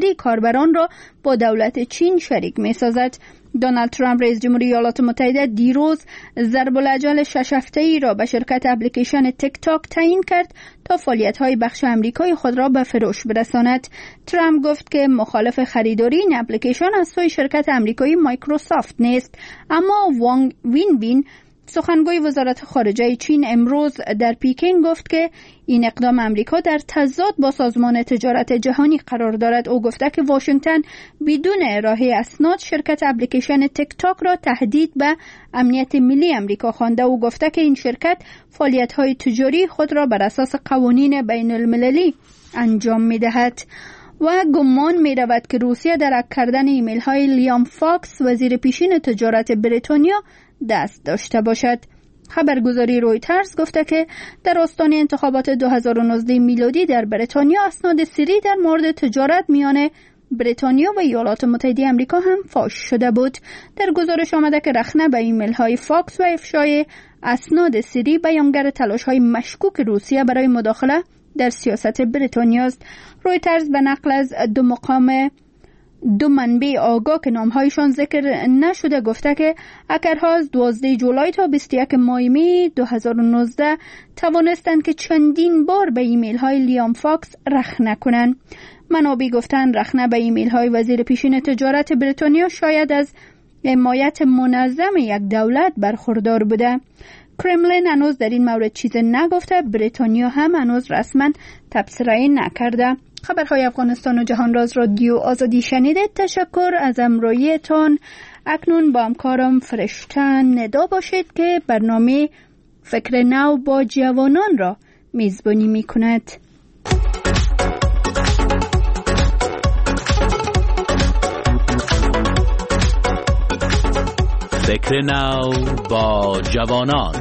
خریداری کاربران را با دولت چین شریک می‌سازد. دونالد ترامپ رئیس جمهوری ایالات متحده دیروز ضرب الاجل 6 هفته‌ای را به شرکت اپلیکیشن تیک تاک تعیین کرد تا فعالیت‌های بخش آمریکایی خود را به فروش برساند. ترامپ گفت که مخالف خریداری این اپلیکیشن از سوی شرکت آمریکایی مایکروسافت نیست، اما وانگ وینبین سخنگوی وزارت خارجه چین امروز در پیکینگ گفت که این اقدام آمریکا در تضاد با سازمان تجارت جهانی قرار دارد. او گفته که واشنگتن بدون ارائه اسناد شرکت اپلیکیشن تیک تاک را تهدید به امنیت ملی آمریکا خوانده. او گفته که این شرکت فعالیت‌های تجاری خود را بر اساس قوانین بین المللی انجام می‌دهد و گمان می رود که روسیه در هک کردن ایمیل های لیام فاکس وزیر پیشین تجارت بریتانیا دست داشته باشد. خبرگزاری رویترز گفته که در آستانه انتخابات 2019 میلادی در بریتانیا اسناد سری در مورد تجارت میان بریتانیا و ایالات متحده آمریکا هم فاش شده بود. در گزارش آمده که رخنه به ایمیل های فاکس و افشای اسناد سری بیانگر تلاش های مشکوک روسیه برای مداخله در سیاست بریتانیا است. رویترز به نقل از دو منبع آگاه که نامهایشان ذکر نشده گفته که هکرها از 12 جولای تا 21 مای می 2019 توانستند که چندین بار به ایمیل های لیام فاکس رخنه کنند. منابع گفتند رخنه به ایمیل های وزیر پیشین تجارت بریتانیا شاید از حمایت منظم یک دولت برخوردار بوده. کرملین هنوز در این مورد چیز نگفته، بریتانیا هم هنوز رسما تبصره نکرده. خبرهای افغانستان و جهان راز رادیو آزادی شنیدید. تشکر از همراهیتان. اکنون با همکارم فرشته ندا باشید که برنامه فکر نو با جوانان را میزبانی می کند. فکر نو با جوانان.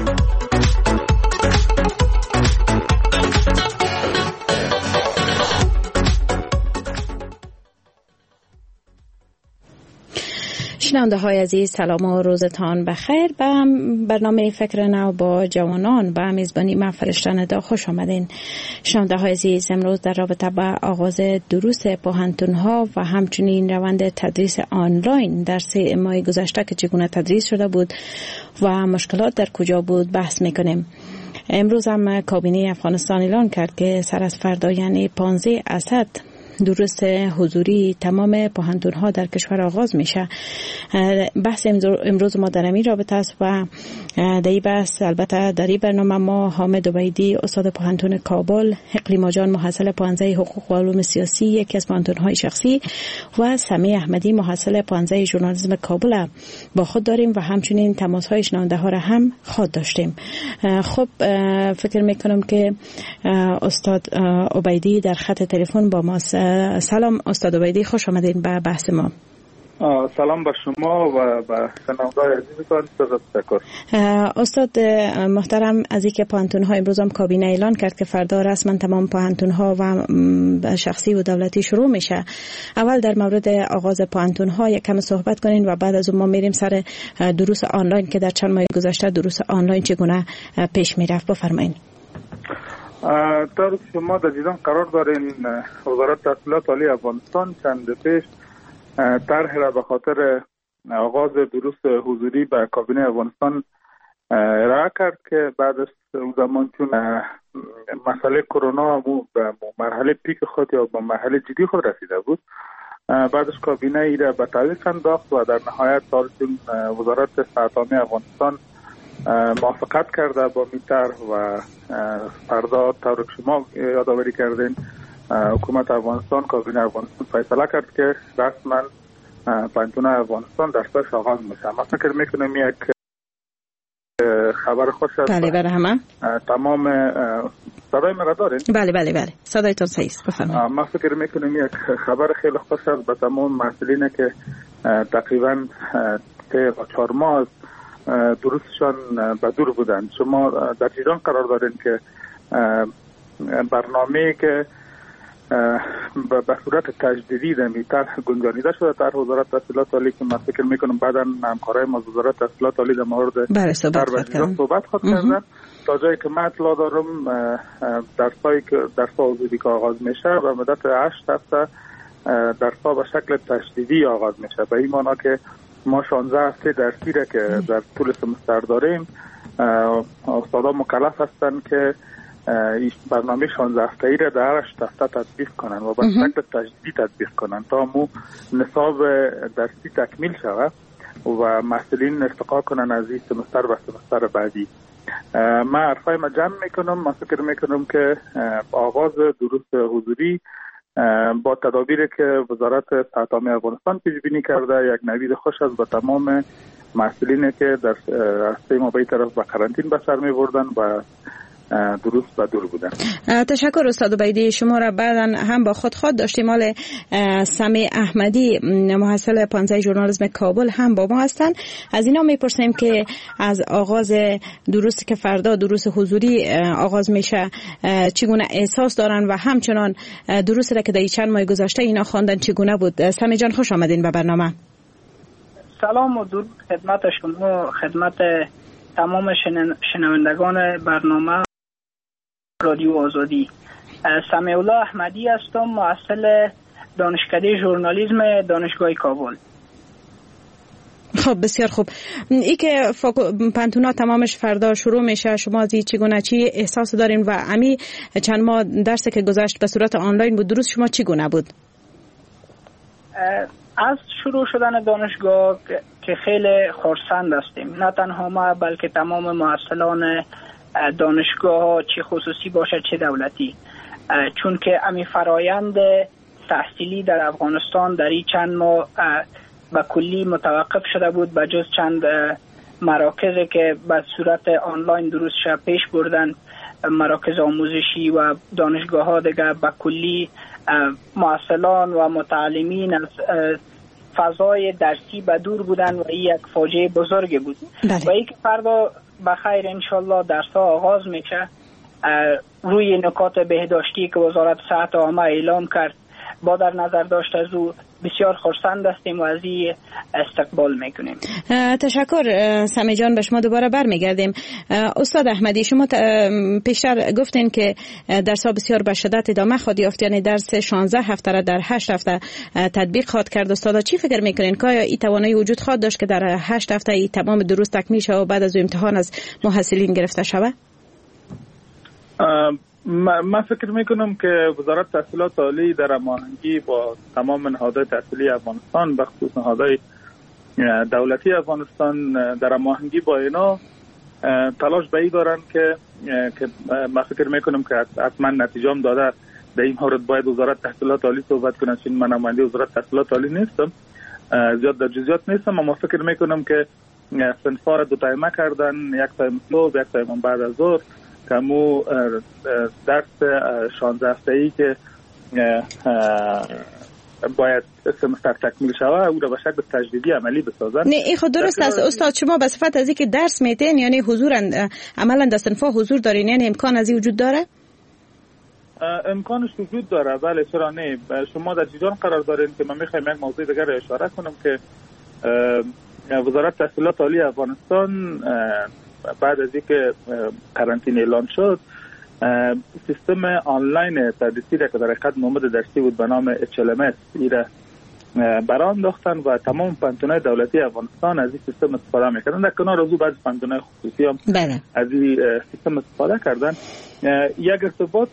شنونده های عزیز، سلام و روزتان بخیر. به برنامه فکر نو با جوانان با میزبانی من فرشته ندا خوش آمدین. شنونده های عزیز، امروز در رابطه با آغاز دروس پوهنتون ها و همچنین روند تدریس آنلاین در 3 ماه گذشته که چگونه تدریس شده بود و مشکلات در کجا بود بحث میکنیم. امروز هم کابینه افغانستان اعلان کرد که سر از فردا یعنی 15 اسد دروس حضوری تمام پوهنتون ها در کشور آغاز میشه. بحث امروز ما در این رابطه است و در این بحث البته در این برنامه ما حامد عبیدی استاد پوهنتون کابل، اقلیما جان محصل پانزه حقوق و علوم سیاسی یکی از پوهنتون های شخصی و سمی احمدی محصل پانزه ژورنالیسم کابل با خود داریم و همچنین تماس های شنونده ها را هم خود داشتیم. خب فکر میکنم که استاد عبیدی در خط تلفن با ما. سلام استاد عبیدی، خوش آمدین به بحث ما. سلام به شما و به شنوندگان عزیزتان. تشکر. استاد محترم، از اینکه پوهنتون ها امروز هم کابینه اعلان کرد که فردا رسما تمام پوهنتون ها و شخصی و دولتی شروع میشه، اول در مورد آغاز پوهنتون ها یک کم صحبت کنین و بعد از اون ما میریم سر دروس آنلاین که در چند ماه گذشته دروس آنلاین چگونه پیش میرفت. بفرمایید. طور شما در دیدن قرار دارین وزارت تحصیلات عالی افغانستان چند پیش طرح را به خاطر آغاز دروس حضوری به کابینه افغانستان ارائه کرد که بعد از اون زمان چون مسئله کرونا به مرحله پیک خود یا به مرحله جدی خود رسیده بود، بعدش کابینه ای را به تعویق انداخت و در نهایت چون وزارت صحت عامه افغانستان موافقت کرده با این طرح و فردا طور که شما یادآوری کردین حکومت افغانستان، کابینه افغانستان فیصله کرد که رسما پوهنتون افغانستان درسش آغاز میشه. ما فکر میکنم یک خبر خوش است. بله برای همه. تمام صدای مرا دارین؟ بله صدایتون صحیح است. بفرمایید. ما فکر میکنم یک خبر خیلی خوش است به تمام مسئولین که تقریبا 4 ماه درستشان به دور بودند. شما در ایران قرار دارین که برنامه که به صورت تجدیدی در طرح گنجانیده شده طرح وزارت تحصیلات عالی که من فکر میکنم بعدا همکارای ما وزارت تحصیلات عالی در مورد صحبت خود کردن. تا جایی که من اطلاع دارم درس‌ها حضوری که آغاز میشه و مدت 8 هفته درس‌ها به شکل تشدیدی آغاز میشه. به این معنا که ما 16 هفته درسی را که در طول سمستر داریم، استادا مکلف هستند که برنامه 16 هفته‌ای را در 8 هفته تطبیق کنند و به شکل تجدیدی تطبیق کنند تا مو نصاب درسی تکمیل شود و محصولین ارتقا کنند از این سمستر به سمستر بعدی. من حرفای ما جمع میکنم. من فکر میکنم که آغاز دروس حضوری با تدابیری که وزارت صحت عامه افغانستان پیش بینی کرده یک نوید خوش است به تمام مسئولینی که در هسته ما به طرف به قرنطین به سر می بردن و درست و دور بودن. تشکر استاد عبیدی. شما را بعداً هم با خود داشتیم. مال سمیع احمدی محصل 15 ژورنالیسم کابل هم با ما هستند. از اینا میپرسیم که از آغاز دروسی که فردا دروس حضوری آغاز میشه چگونه احساس دارن و همچنان دروسی را که در چند ماه گذشته اینا خواندن چگونه بود. سمیع جان خوش آمدین به برنامه. سلام و درود خدمت شما، خدمت تمام شنوندگان برنامه رادیو آزادی. سمیع الله احمدی هستم، محصل دانشکده ژورنالیسم دانشگاه کابل. خب بسیار خوب. ای که پانتونا تمامش فردا شروع میشه، شما از چگونه چی احساس دارین و امی چند ماه درسی که گذشت به صورت آنلاین بود، درست شما چگونه بود؟ از شروع شدن دانشگاه که خیلی خرسند هستیم، نه تنها ما بلکه تمام محصلان دانشگاه چه خصوصی باشه چه دولتی، چون که امی فرایند تحصیلی در افغانستان در این چند ماه به کلی متوقف شده بود، به جز چند مراکزی که به صورت آنلاین دروس پیش بردن، مراکز آموزشی و دانشگاه ها دیگه به کلی محصلان و متعلمین از فضای درسی به دور بودن و این یک فاجعه بزرگ بود. و این که فردا بخیر انشالله درس ها آغاز میشه، روی نکات بهداشتی که وزارت صحت عامه اعلام کرد با در نظر داشت از او بسیار خرسند هستیم و از این استقبال میکنیم. تشکر سمیع جان. به شما دوباره برمیگردیم. استاد احمدی، شما پیشتر گفتین که درس ها بسیار به شدت ادامه خواهد یافت، یعنی درس 16 هفته را در 8 هفته تطبیق خواهد کرد. استادا چی فکر میکنین که این توانایی وجود خواهد داشت که در 8 هفته ای تمام دروس تکمیل شود و بعد از امتحان از محصلین گرفته شود؟ من فکر میکنم که وزارت تحصیلات عالی در هماهنگی با تمام نهادهای تحصیلی افغانستان، به خصوص نهادهای دولتی افغانستان، در هماهنگی با اینا تلاش به این دارن که من فکر میکنم که حتما نتیجه هم داده. در این مورد باید وزارت تحصیلات عالی صحبت کنه، چون من نماینده وزارت تحصیلات عالی نیستم، زیاد در جزئیات نیستم، اما فکر میکنم که صنف‌ها را دو تایمه کردن، یک تایم صبح، یک تایم بعد از ظهر، کمو درس 16 هفته‌ای که باید سمستر تکمیل شود او را به شکل تجدیدی عملی بسازن. نه این خود درست است استاد. شما به صفت از اینکه درس میتین، یعنی حضور عملا در صنف‌ها حضور دارین، یعنی امکان از این وجود داره؟ امکانش وجود داره، بله، چرا نه. شما در جریان قرار دارین که من میخوایم یک موضوع دیگر را اشاره کنم که وزارت تحصیلات عالی افغانستان بعد از اینکه قرنطینه اعلان شد، سیستم آنلاین تدریسی را که در حقیقت نماد درسی بود به نام HLMS ایره برآورد انداختن و تمام پانتونای دولتی افغانستان از این سیستم استفاده میکردن. در کنار از او بعضی پانتونای خصوصی هم از این سیستم استفاده کردن. یک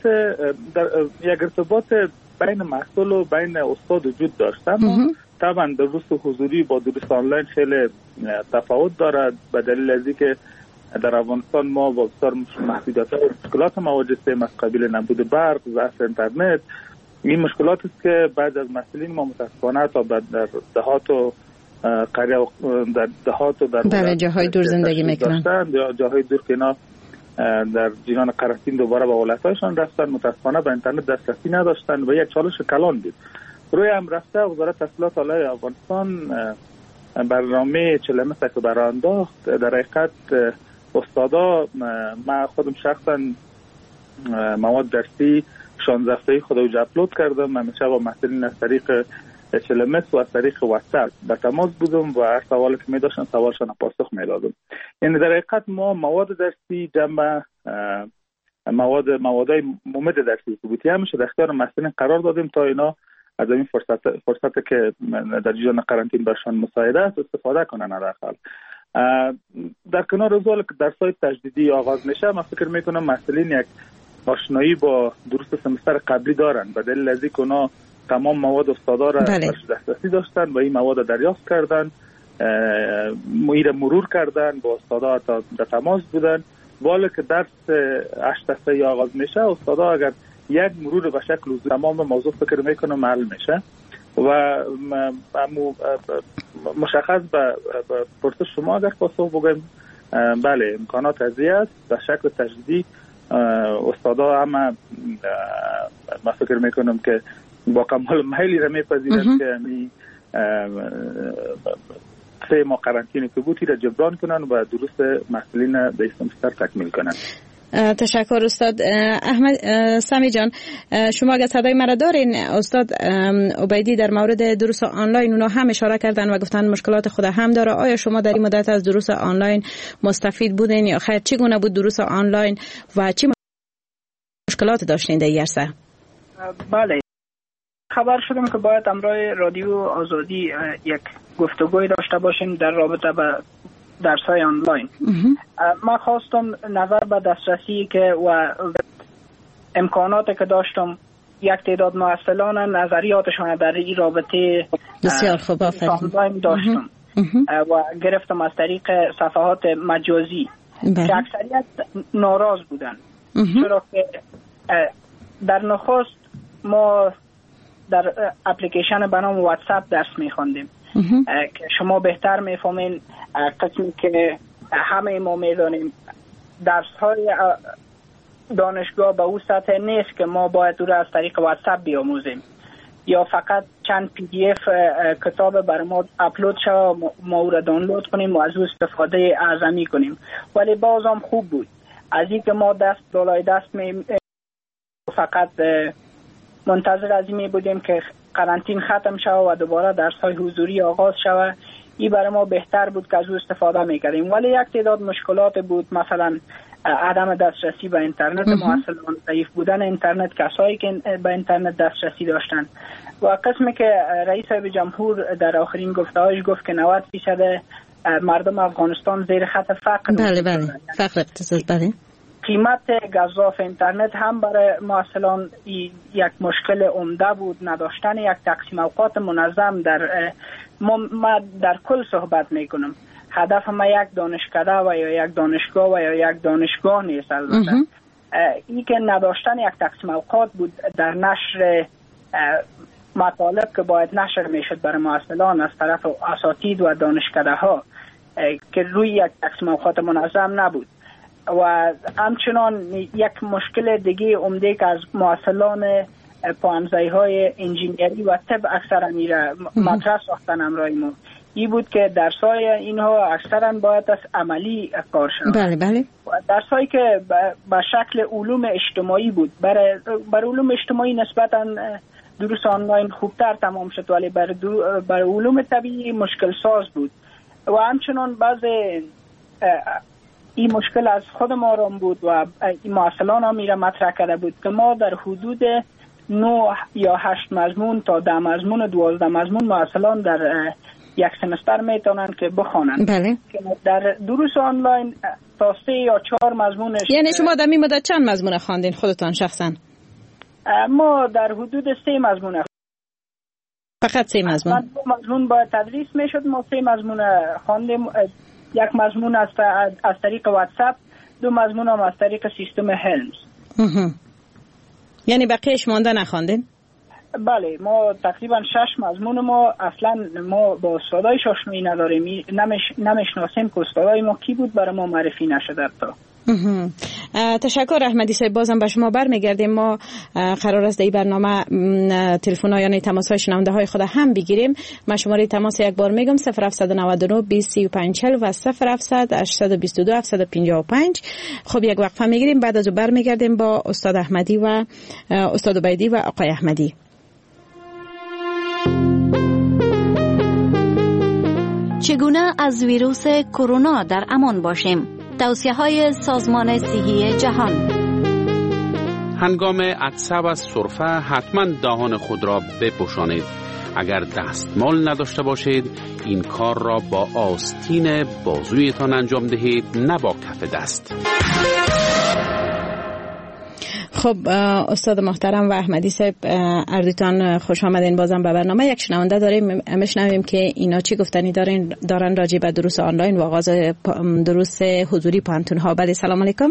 ارتباط بین محصول و بین استاد وجود داشت، اما طبعا دروس حضوری با دروس آنلاین خیلی تفاوت دارد، به دلیل از اینکه در افغانستان ما با بسیار محدودیت‌ها و مشکلات مواجه هستیم، از قبیل نبود برق، ضعف اینترنت. این مشکلات است که بعد از مسئولین ما متاسفانه تا در دهات و قریه در دهات و در جاهای دور زندگی میکنن، یا جاهای دور که اینا در جریان قرنطینه دوباره به ولایت‌هایشان رفتن، متاسفانه به اینترنت دسترسی نداشتن و یک چالش کلان بود. روی هم رفته وزارت تحصیلات عالی افغانستان برنامه HLMS که برآورد انداخت. در حقیقت استادا، من خودم شخصا مواد درسی 16 هفته‌ای خودم اپلود کردم، همیشه با محصلین از طریق HLMS و از طریق واتساپ به تماس بودم و هر سوالی که می داشتن سوالشان پاسخ میدادم. یعنی در حقیقت ما مواد درسی جمع موادهای ممد درسی ثبوتی همیشه در اختیار محصلین قرار دادیم تا اینا از این فرصت که در جریان قرنطینه برشان مساعده است استفاده کنن. حداقل در کنار از که درس‌های تجدیدی آغاز میشه، من فکر میکنم مسئولین یک آشنایی با دروس سمستر قبلی دارن، به دلیل از اینکه اونا تمام مواد استادا را دسترسی داشتن و این مواد دریافت کردن، مرور کردن، با استادا در تماس بودن. بالا که درس 8 هسته‌ای آغاز میشه، استادا اگر یک مرور به شکل تمام موضوع فکر میکنم حل میشه و مشخص به پرسش شما اگر پاسخ بگم، بله امکانات ازی است. به شکل تجدیدی استادا هم من فکر میکنم که با کمال میلی را میپذیرند که 3 ماه قرنطینه که بودی را جبران کنن و درست مسئولین به سمستر تکمیل کنن. تشکر استاد احمد. سمی جان، شما اگر صدای مرا دارین، استاد عبیدی در مورد دروس آنلاین اونا هم اشاره کردن و گفتن مشکلات خود هم داره. آیا شما در این مدت از دروس آنلاین مستفید بودین یا خیر؟ چگونه بود دروس آنلاین و چه مشکلات داشتین در این عرصه؟ بله، خبر شدم که باید امروز رادیو آزادی یک گفتگوی داشته باشیم در رابطه با درس‌های آنلاین. من خواستم نظر به دسترسی که و امکاناتی که داشتم، یک تعداد معلمان نظریاتشان در این رابطه بسیار خوب آنلاین داشتم و گرفتم از طریق صفحات مجازی که اکثریت ناراض بودن، چرا که در نخست ما در اپلیکیشن به نام واتساپ درس می‌خواندیم که شما بهتر می‌فهمین. قسمی که همه ما می‌دانیم درس‌های دانشگاه به اون سطح نیست که ما باید او را از طریق واتساپ بیاموزیم یا فقط چند PDF کتاب بر ما اپلود شود ما او را دانلود کنیم و از او استفاده اعظمی کنیم. ولی باز هم خوب بود از اینکه ما دست بالای دست فقط منتظر از این بودیم که قرنطینه ختم شود و دوباره درس‌های حضوری آغاز شود. این برای ما بهتر بود که از او استفاده می‌کردیم. ولی یک تعداد مشکلات بود، مثلا عدم دسترسی به اینترنت، معلمان ضعیف بودن اینترنت، کسایی که به اینترنت دسترسی داشتن و قسمی که رئیس جمهور در آخرین گفته‌هایش گفت که 90% مردم افغانستان زیر خط فقر. بله فقر اقتصاد. بله، قیمت گزاف اینترنت هم برای معلمان یک مشکل عمده بود. نداشتن یک تقسیم اوقات منظم ما در کل صحبت میکنم. هدف ما یک دانشکده و یا یک دانشگاه و یا یک دانشگاه نیست. البته این که نداشتن یک تقسیم اوقات بود در نشر مطالب که باید نشر میشد برای معلمان از طرف اساتید و دانشکده ها که روی یک تقسیم اوقات منظم نبود. و همچنان یک مشکل دیگه عمده که از معلمان پانزه‌های انجینیری و طب اکثرا میره مطرح ساختن امرای ما این بود که درس‌های اینها اکثرا باید از عملی کار شود. بله. درس‌هایی که به شکل علوم اجتماعی بود، برای علوم اجتماعی نسبتاً دروس آنلاین خوبتر تمام شد، ولی برای علوم طبیعی مشکل ساز بود و همچنان بعض این مشکل از خود ما رام بود و این معلمان هم میره مطرح کرده بود که ما در حدود 9 یا 8 مضمون تا 10 مضمون 12 مضمون معلمان در یک سمستر میتونن که بخوانن. بله. در دروس آنلاین تا 3 یا 4 مضمونش. یعنی شما در این مدت چند مضمون خواندین خودتان شخصا؟ ما در حدود 3 مضمون. فقط 3 مضمون؟ 2 مضمون باید تدریس میشد، ما 3 مضمون خواندیم. یک مضمون از طریق واتساپ، 2 مضمون هم از طریق سیستم هلمز. یعنی بقیهش مانده نخواندین؟ بله، ما تقریبا 6 مضمون ما با استادای آشنایی نداریم، نمیشناسیم که استادای ما کی بود، برای ما معرفی نشده تا. تشکر احمدی صاحب. بازم به شما برمیگردیم. ما قرار است در برنامه تلفن‌ها یعنی تماس‌های شنونده خود هم بگیریم. من شماره تماس یک بار میگم 0799 20 35 40 و 0700 822 755. خب یک وقفه میگیریم، بعد از اون برمیگردیم با استاد احمدی و استاد عبیدی و آقای احمدی. چگونه از ویروس کرونا در امان باشیم؟ توصیه‌های سازمان صحی جهان. هنگام عطسه و سرفه حتما دهان خود را بپوشانید. اگر دستمال نداشته باشید این کار را با آستین بازویتان انجام دهید، نه با کف دست. خب استاد محترم و احمدی صاحب، اردوتان خوش آمدین بازم به برنامه. یک شنونده داریم، میشنویم که اینا چی گفتنی دارن راجع به دروس آنلاین و آغاز دروس حضوری پانتون ها. بله، سلام علیکم.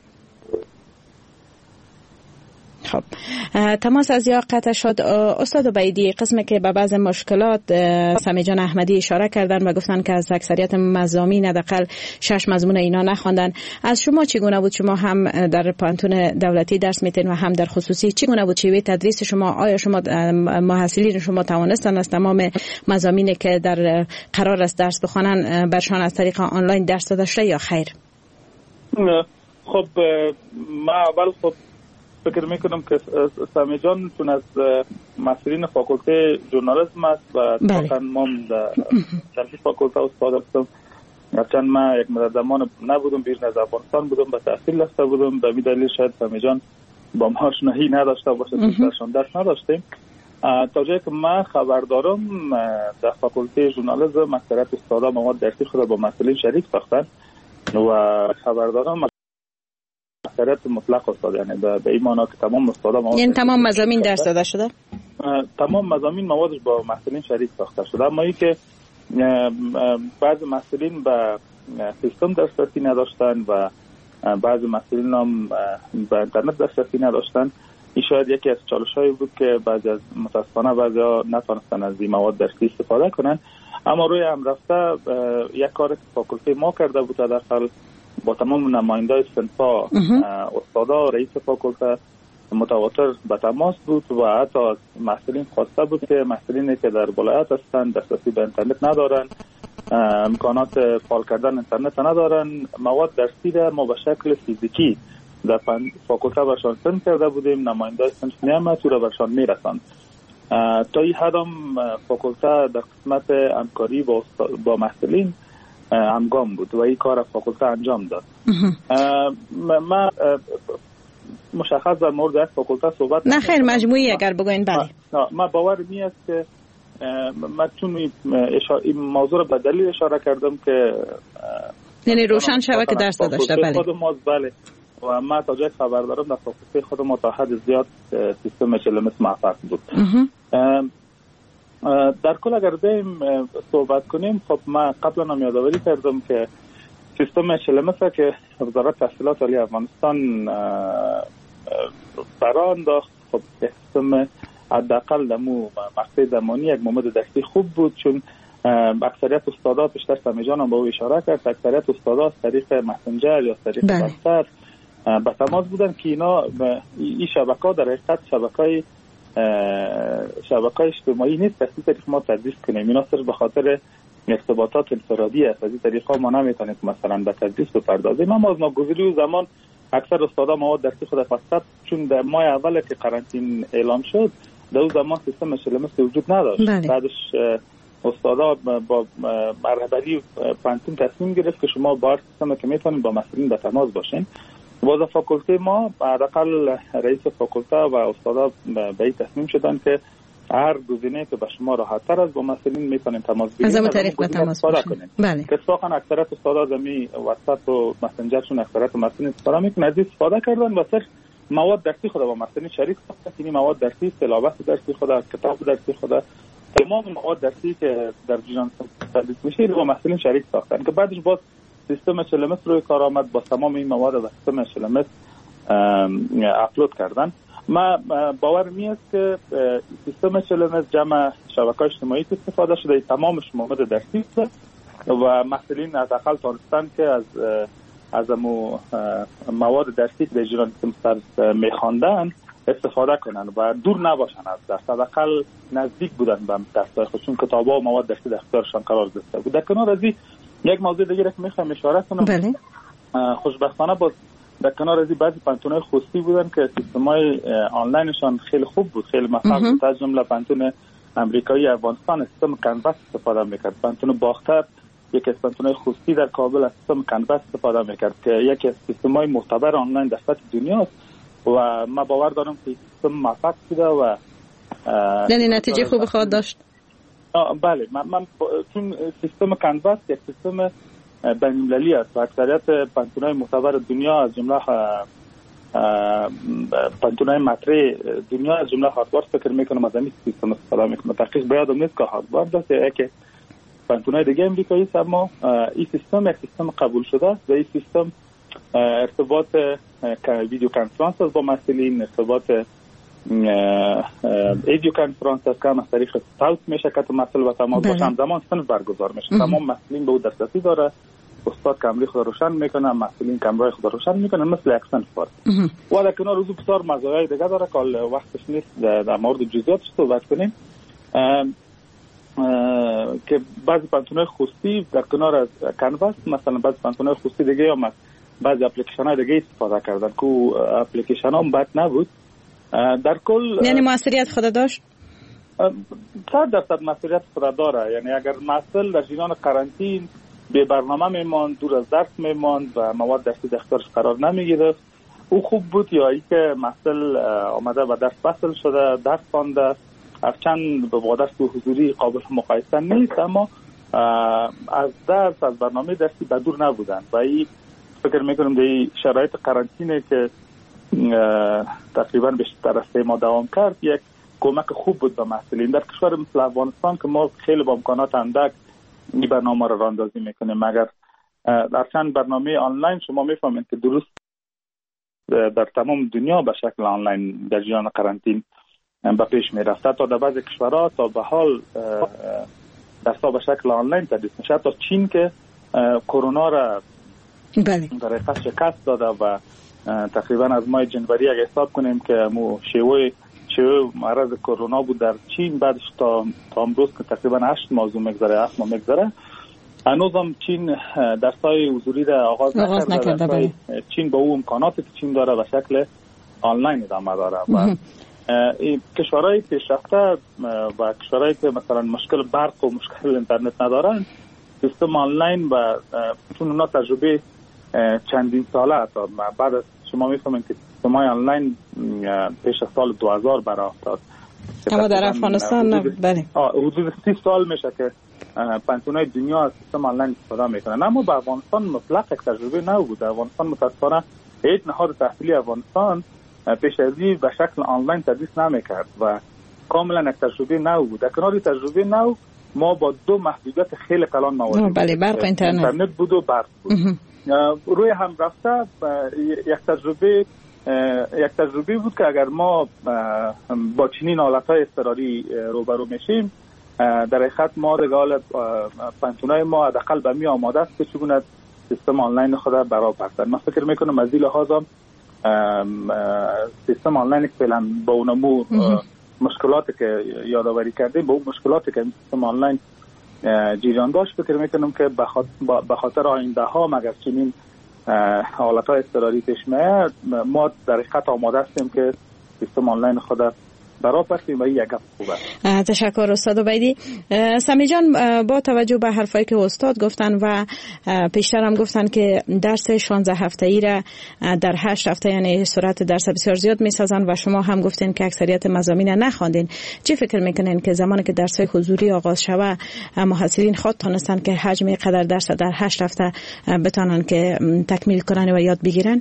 خب تماس از یا قطع شد. استاد بیدی، قسمی که به بعض مشکلات سمی جان احمدی اشاره کردن و گفتن که از اکثریت مضامین حداقل 6 مضمون اینا نخواندن. از شما چگونه بود؟ شما هم در پانتون دولتی درس میتین و هم در خصوصی، چگونه بود شیوه تدریس شما؟ آیا شما محصلین شما توانستن از تمام مضامینی که در قرار است درس بخوانن برشان از طریق آنلاین درس داده شده یا خیر؟ خب ما اول فکر میکنم که سمی جان چون از مسئولین فاکولته ژورنالیسم است و طبعا ما در فاکولته استاد هستم. چند ما یک مدت زمان نبودم، بیرون از افغانستان بودم، به تحصیل رفته بودم. به دلیل شاید سمی جان با ما آشنایی نداشته باشه، درشان درس نداشتیم. تا جایی که ما خبر دارم در فاکولته ژورنالیسم اکثریت استادا مواد درسی خود با مسئولین شریک ساختن و خبر دارم اکثریت مطلق استاد، یعنی به این معنی که تمام استادا مواد، یعنی تمام مضامین درس داده شده، تمام مضامین موادش با مسئولین شریک ساخته شده. اما ای که بعضی مسئولین به سیستم دسترسی نداشتن و بعضی مسئولین هم به اینترنت دسترسی نداشتن، این شاید یکی از چالش‌هایی بود که بعضی از متاسفانه بعضی‌ها نتونستن از این مواد درسی استفاده کنن. اما روی هم رفته یک کار که فاکولته ما کرده بود، در حال با تمام نمایندای صنفا، استادا، رئیس فاکولته متواتر به تماس بود و حتی از مسئولین خواسته بود که مسئولینی که در ولایت هستن دسترسی به اینترنت ندارن، امکانات فعال کردن اینترنت ندارن، مواد درسی را ما به شکل فیزیکی در فاکولته برشان سند کرده بودیم. نمایندای صنف میامد را برشان میرساند. تا این حد هم فاکولته در قسمت همکاری با مسئولین همگام بود و این کار فاکولته انجام داد. ما مشخص در مورد یک فاکولته صحبت نه خیر، مجموعی اگر بگوین. بله، ما باور می است که من چون این موضوع را به دلیل اشاره کردم که یعنی روشن شود که درس داشته. بله و ما تا جای خبر دارم در فاکولته خود ما تا حد زیاد سیستم HLMS موفق بود. در کل اگر بیم صحبت کنیم، خب ما قبلا هم یادآوری کردم که سیستم HLMS که وزارت تحصیلات عالی افغانستان برآ انداخت، خب سیستم حداقل دمو مقطع زمانی یک مواد درسی خوب بود، چون اکثریت استادا پیشتر سمی جان هم به او اشاره کرد، اکثریت استادا از طریق مسنجر یا طریق واتساپ به تماس بودن که اینا این شبکه‌ها در حقیقت شبکه‌های اجتماعی نیست که از این طریق ما تدریس کنیم. اینا صرف به خاطر ارتباطات انفرادی است. از این طریقا ما نمیتونیم مثلا به تدریس بپردازیم. اما از ناگزیری و زمان اکثر استادا مواد درسی خود فقط چون در ماه اول که قرنطینه اعلام شد در اون زمان سیستم HLMS وجود نداشت. بعدش استادا با رهبری پانتون تصمیم گرفت که شما با سیستم که میتونید با مسئولین به تماس باشین. باز فاکولته ما حداقل رئیس فاکولته و استادا به این تصمیم شدن که هر گزینه که به شما راحت‌تر از با مسئولین میتونین تماس بگیرید، از طریق به تماس باشین. بله. که اتفاقا اکثریت استادا زمین واتساپ و مسنجرشون اکثریت مسئولین استفاده میکنن، از استفاده کردن و صرف مواد درسی خود با مسئولین شریک ساختن. این مواد درسی، تلاوت درسی خود، کتاب درسی خود، تمام مواد درسی که در جریان تدریس میشه با مسئولین شریک ساختن که بعدش باز سیستم HLMS روی کار آمد، با تمام این مواد و سیستم HLMS اپلود کردن. ما باور می است که سیستم HLMS جمع شبکه‌های اجتماعی استفاده شده، تمامش مواد درسی است و مسئولین از اقل تانستن که از مواد درسی که در جریان سمستر میخواندن استفاده کنن و دور نباشن از درس، از اقل نزدیک بودن به درس‌های خود، چون کتاب‌ها و مواد درسی در اختیارشان قرار گرفته بود. در کنار از این یک موضوع دیگه که میخوام اشاره کنم. بله. خوشبختانه باز در کنار از این بعضی پانتون‌های خصوصی بودن که سیستم‌های آنلاینشان خیلی خوب بود، خیلی موفق بود. از جمله پانتون امریکایی افغانستان سیستم کانواس استفاده میکرد. پانتون باختر یک از پانتون‌های خصوصی در کابل از سیستم کانواس استفاده میکرد که یکی از سیستم‌های معتبر آنلاین در سطح دنیاست و من باور دارم که سیستم موفق شده و یعنی نتیجه خوب خواهد داشت. بله، من چون سیستم کانواس یک سیستم بین‌المللی است و اکثریت پانتون‌های معتبر دنیا از جمله پانتون‌های مطرح دنیا از جمله هاروارد فکر میکنم از این سیستم استفاده میکنه. تحقیق بیادم نیست که هاروارد است یا که پانتون‌های دیگه امریکایی است، اما این سیستم یک سیستم قبول شده است و این سیستم ارتباط ویدیو کنفرانس با مسئولین، ارتباط ایدیو کنفرانس است که از طریق صوت میشه که مسئول و تماس باشه، همزمان صنف برگزار میشه. تمام مسئولین به او دسترسی داره، استاد کاملی خود روشن میکنه، مسئولین کامرای خود روشن میکنه، مثل یک صنف بار. و در کنار روزو بسیار مزایای دیگه داره که وقتش نیست در مورد جزئیاتش صحبت کنیم، که بعضی پانتون‌های خصوصی در کنار از کانواس، مثلا بعضی پانتون‌های خصوصی دیگه یا بعضی اپلیکیشن‌های دیگه استفاده کردن که اپلیکیشن‌ها بد نبود. در کل یعنی موثریت خود داشت؟ 100% موثریت خود داره. یعنی اگر مسئول در جریان قرنطین به برنامه میماند، دور از درس میماند و مواد درسی در اختیارش قرار نمیگرفت، او خوب بود، یا ای که مسئول آمده و درس فصل شده، درس خوانده، هرچند با درس حضوری قابل مقایسه نیست، اما از درس از برنامه درسی بدور نبودن و این فکر میکنم در شرایط قرنطینه که تقریبا بیشتر از 3 ماه دوام کرد یک کمک خوب بود به مسئولین. در کشور مثل افغانستان که ما خیلی با امکانات اندک این برنامه را راندازی میکنیم، مگر در چند برنامه آنلاین شما میفهمید که درست در تمام دنیا به شکل آنلاین در جریان قرنطین به پیش میرفته. تا در بعضی کشورها تا به حال درس‌ها به شکل آنلاین تدریس میشه. تا چین که کرونا را در حقیقت شکست داده و تقریبا از ماه جنوری اگه حساب کنیم که مو شیوه مرض کرونا بود در چین، بعدش تا امروز که تقریبا 8 ماه میگذره، هنوزم چین درس‌های حضوری را آغاز نکرده. چین با او امکاناتی که چین داره به شکل آنلاین ادامه داره و کشورهای پیشرفته و کشورهایی که مثلا مشکل برق و مشکل اینترنت ندارن، سیستم آنلاین و چون اونا تجربه چندین ساله تا بعد از شما میفهمید که سیستم آنلاین پیش از سال 2000 برآ افتاد، اما در افغانستان بله حدود 30 سال میشه که پانتون‌های دنیا از سیستم آنلاین استفاده میکنن، اما به افغانستان مطلق یک تجربه نبود. افغانستان متاسفانه هیچ نهاد تحصیلی افغانستان پیش از این به شکل آنلاین تدریس نمیکرد و کاملا یک تجربه نو بود. در کنار تجربه نو ما با 2 محدودیت خیلی کلان مواجه بله، برق اینترنت بود و برق بود. روی هم رفته یک تجربه بود که اگر ما با چنین حالتهای اضطراری روبرو میشیم، در حقیقت ما دیگه پانتونای ما حداقل به می آماده است که چگونه سیستم آنلاین خود برآورد. من فکر میکنم از این لحاظ سیستم آنلاین فعلا با اونمو مشکلاتی که یادآوری کردیم، با اون مشکلاتی که سیستم آنلاین جریان داشت، فکر میکنم که به خاطر آینده ها مگر چنین حالتهای اضطراری پیش میاد، ما در حقیقت آماده هستیم که سیستم آنلاین خود برآوریم و این یک خوبه. تشکر استاد عبیدی. سمی جان، با توجه به حرفایی که استاد گفتن و پیشتر هم گفتن که درس 16 هفته‌ای را در 8 هفته یعنی صورت درس بسیار زیاد میسازن و شما هم گفتین که اکثریت مضامین نخواندین، چی فکر میکنین که زمانی که درس‌های حضوری آغاز شود محصلین خود تونستن که حجم قدر درس در 8 هفته بتونن که تکمیل کنن و یاد بگیرن؟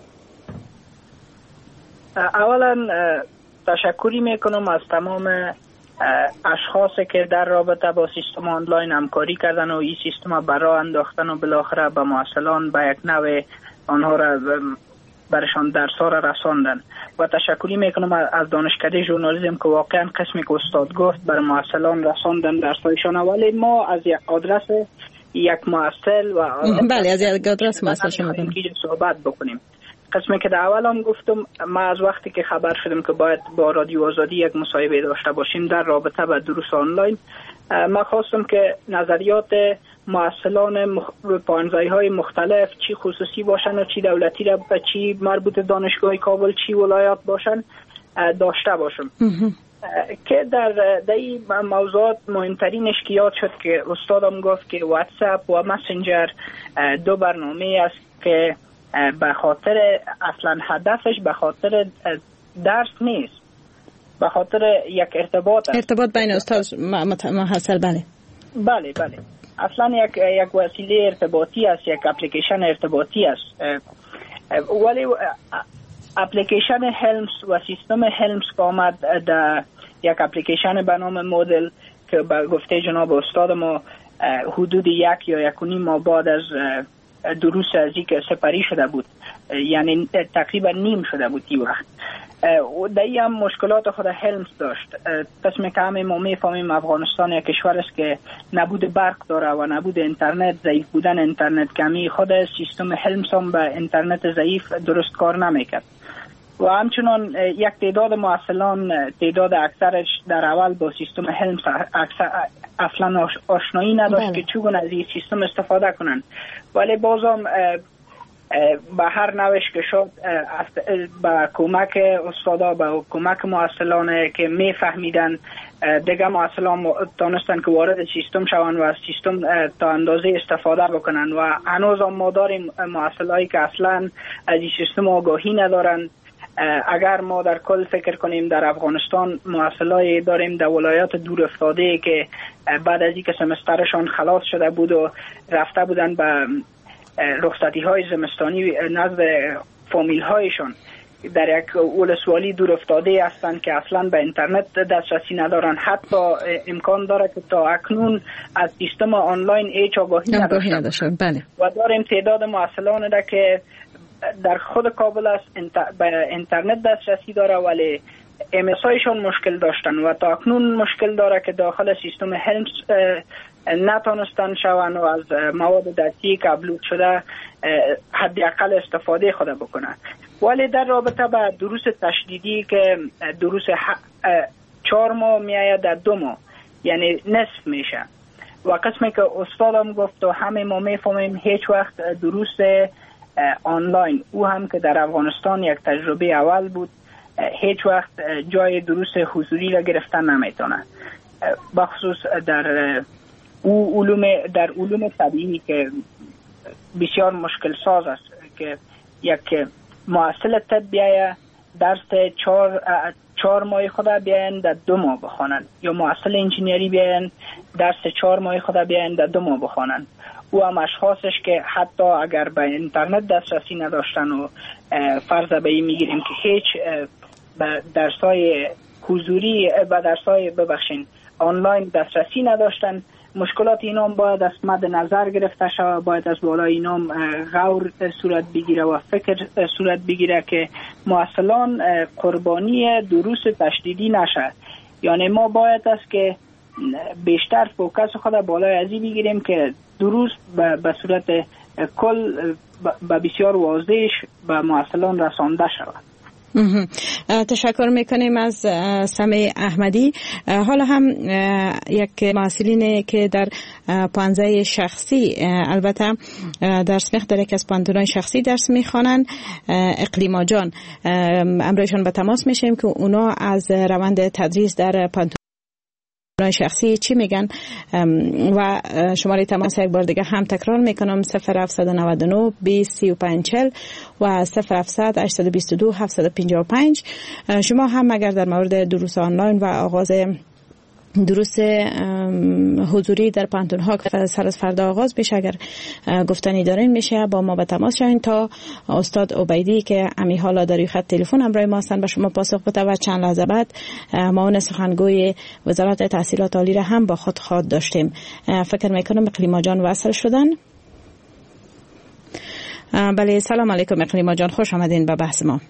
اولا تشکری میکنم از تمام اشخاصی که در رابطه با سیستم آنلاین همکاری کردن و این سیستم برای انداختن و بالاخره به معلمان به یک نوع آنها را برشان درس‌ها را رساندن و تشکری میکنم از دانشکده ژورنالیسم که واقعا قسمی که استاد گفت برای معلمان رساندن درس‌هایشان، ولی ما از یک آدرس یک معلم و بله از یک آدرس معلم شما صحبت بکنیم. قسمی که در اول هم گفتم، ما از وقتی که خبر شدم که باید با رادیو آزادی یک مصاحبه داشته باشیم در رابطه با دروس آنلاین، ما خواستم که نظریات معلمان پانزایهای مختلف چی خصوصی باشن و چی دولتی را چی مربوط دانشگاه کابل چی ولایات باشن داشته باشم که در این موضوعات مهمترینش که یاد شد که استادم گفت که واتساپ و مسنجر 2 برنامه است که به خاطر اصلا هدفش به خاطر درس نیست، به خاطر یک ارتباط بین استاد محصل. بله اصلا یک وسیله ارتباطی است، یک اپلیکیشن ارتباطی است. ولی اپلیکیشن هلمز و سیستم هلمز که آمد در یک اپلیکیشن به نام مدل که به گفته جناب استاد ما حدود 1 یا 1.5 ماه بعد از دروس از که سپری شده بود، یعنی تقریبا نیم شده بود این وقت. در این هم مشکلات خود هلمز داشت. قسم که همه ما میفهمیم افغانستان یک کشور است که نبود برق داره و نبود اینترنت، ضعیف بودن اینترنت کمی خود سیستم هلمز هم به اینترنت ضعیف درست کار نمیکرد و همچنان یک تعداد معسلان تعداد اکثرش در اول با سیستم هلمز اصلا آشنایی نداشت که چگونه از این سیستم استفاده کنند. ولی بازم به هر نوش که شد با کمک استادا با کمک معسلانه که میفهمیدن دیگه معسلان تانستن که وارد سیستم شوند و از سیستم تا اندازه استفاده بکنن و هنوز ما داریم معسلایی که اصلا از این سیستم آگاهی ندارن. اگر ما در کل فکر کنیم در افغانستان معسلایی داریم در ولایات دور افتاده که بعد از اینکه سمسترشان خلاص شده بود و رفته بودن به رخصتی های زمستانی نزد فامیل هایشان در یک ولسوالی دور افتاده هستند که اصلا به اینترنت دسترسی ندارن، حتی امکان داره که تا اکنون از سیستم آنلاین هیچ آگاهی نداشتن. بله. و داریم تعداد معسلان ده که در خود کابل است به اینترنت دسترسی داره ولی امسایشان مشکل داشتن و تا اکنون مشکل داره که داخل سیستم هلمز نتانستن شوند و از مواد درسی که اپلود شده حداقل استفاده خود بکنن. ولی در رابطه با دروس تشدیدی که دروس 4 ماه میآید در 2 ماه یعنی نصف میشه و قسمی که استادم گفت و همه ما میفهمیم هیچ وقت دروس آنلاین او هم که در افغانستان یک تجربه اول بود هیچ وقت جای دروس حضوری را گرفتن نمیتونه، بخصوص در علوم طبیعی که بسیار مشکل ساز است که یک معسل طب بیایه درس 4 ماه خود بیاین در 2 ماه بخوانند یا معسل انجینیری بیاین درس 4 ماه خود بیاین در 2 ماه بخوانند. او هم اشخاصش که حتی اگر به اینترنت دسترسی نداشتن و فرض به این میگیریم که هیچ درسای حضوری و درسای آنلاین دسترسی نداشتن، مشکلات اینام باید از مد نظر گرفته شود، باید از بالای اینام غور صورت بگیره و فکر صورت بگیره که معسلان قربانی دروس تشدیدی نشه. یعنی ما باید است که بیشتر فوکس خود بالای ازی بگیریم که دروس به صورت کل به بسیار واضح به معسلان رسانده شود. تشکر میکنیم از سمیع احمدی. حالا هم یک معسلینه که در پانزه شخصی البته درس میخ در یک از پانتونای شخصی درس میخوانن، اقلیما جان امروزشان به تماس میشیم که اونا از روند تدریس در پانتونای شخصی چی میگن و شماره تماس یک بار دیگه هم تکرار میکنم 0799 2035 و 0700 822 755. شما هم اگر در مورد دروس آنلاین و آغاز دروس حضوری در پانتون ها که سر از فردا آغاز بشه اگر گفتنی دارین میشه با ما به تماس شوین تا استاد عبیدی که امی حالا در خط تلفن همراه ما هستن به شما پاسخ بده و چند لحظه بعد معاون سخنگوی وزارت تحصیلات عالی را هم با خود خواهد داشتیم. فکر میکنم اقلیما جان وصل شدن. بله سلام علیکم اقلیما جان، خوش آمدین به بحث ما.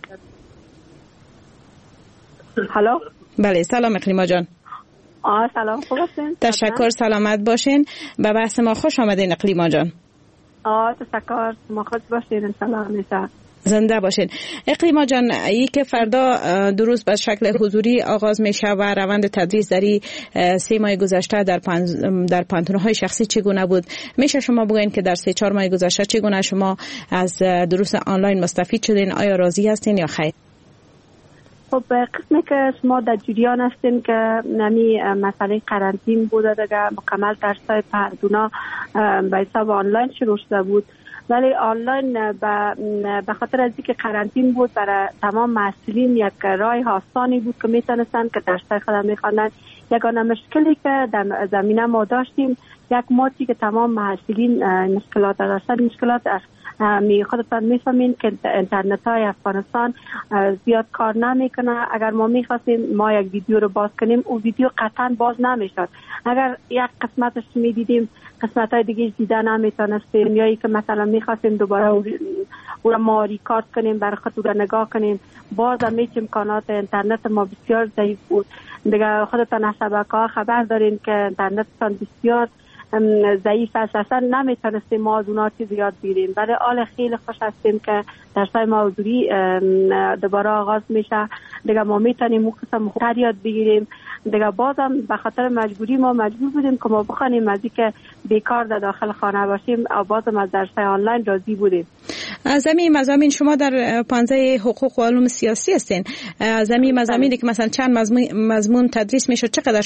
هلو. بله سلام اقلیما جان. سلام، خوب هستین؟ تشکر، سلامت باشین. به بحث ما خوش آمدین اقلیما جان. تشکر، ما خوش باشین ان شاء الله همیشه. زنده باشین. اقلیما جان، ای که فردا دروس به شکل حضوری آغاز میشه و روند تدریس در 3 ماه گذشته در پانتون‌های شخصی چگونه بود؟ میشه شما بگین که در 3-4 ماه گذشته چگونه شما از دروس آنلاین مستفید شدین؟ آیا راضی هستین یا خیر؟ خب قسمی که شما در جریان هستین که نمی مسئله قرنطین بوده دیگه، مکمل درسای پردونا به حساب آنلاین شروع شده بود ولی آنلاین به خاطر از اینکه قرنطینه بود برای تمام محصلین یک راه آسانی بود که میتونستن که درسای خودم میخواندن. یگانه مشکلی که در زمینه ما داشتیم یک ماتی که تمام محصلین مشکلات داشتن، مشکلات خودتان میفهمین که اینترنت های افغانستان زیاد کار نمیکنه. اگر ما میخواستیم ما یک ویدیو رو باز کنیم او ویدیو قطعا باز نمیشد. اگر یک قسمتش میدیدیم قسمت های دیگه دیده نمیتونستیم، یا ای که مثلا میخواستیم دوباره او را ما ریکارد کنیم برای خود او را نگاه کنیم باز هم هیچ امکانات اینترنت ما بسیار ضعیف بود. دیگه خودتان از شبکه ها خبر دارین که اینترنتتان بسیار ضعیف است، اصلا نمیتونستیم ما از اونا چیز یاد بگیریم. برای حال خیلی خوش هستیم که درسای ما حضوری دوباره آغاز میشه. دیگه ما میتونیم اون قسم خوبتر یاد بگیریم. دیگه بازم به خاطر مجبوری ما مجبور بودیم که ما بخوانیم از اینکه بیکار در داخل خانه باشیم، بازم از درسای آنلاین راضی بودیم. از همین مضامین شما در پانزه حقوق و علوم سیاسی هستین. از همین مضامینی که مثلا چند مضمون تدریس میشه، چقدر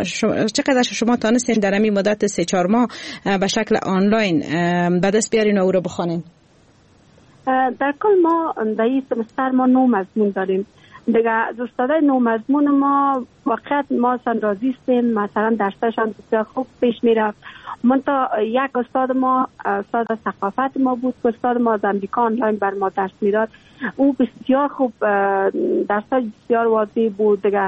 شما تانستین در همین مدت 3-4 ماه به شکل آنلاین به دست بیارین و او رو بخوانین؟ در کل ما در این سمستر ما 9 مضمون داریم. دیگه از استادای 9 مضمون ما واقعا ما راضی هستیم. مثلا درسشان بسیار خوب پیش میرفت. منتها یک استاد ما استاد ثقافت ما بود که استاد ما از امریکا آنلاین بر ما درس میداد. او بسیار خوب درسش بسیار واضح بود. دیگه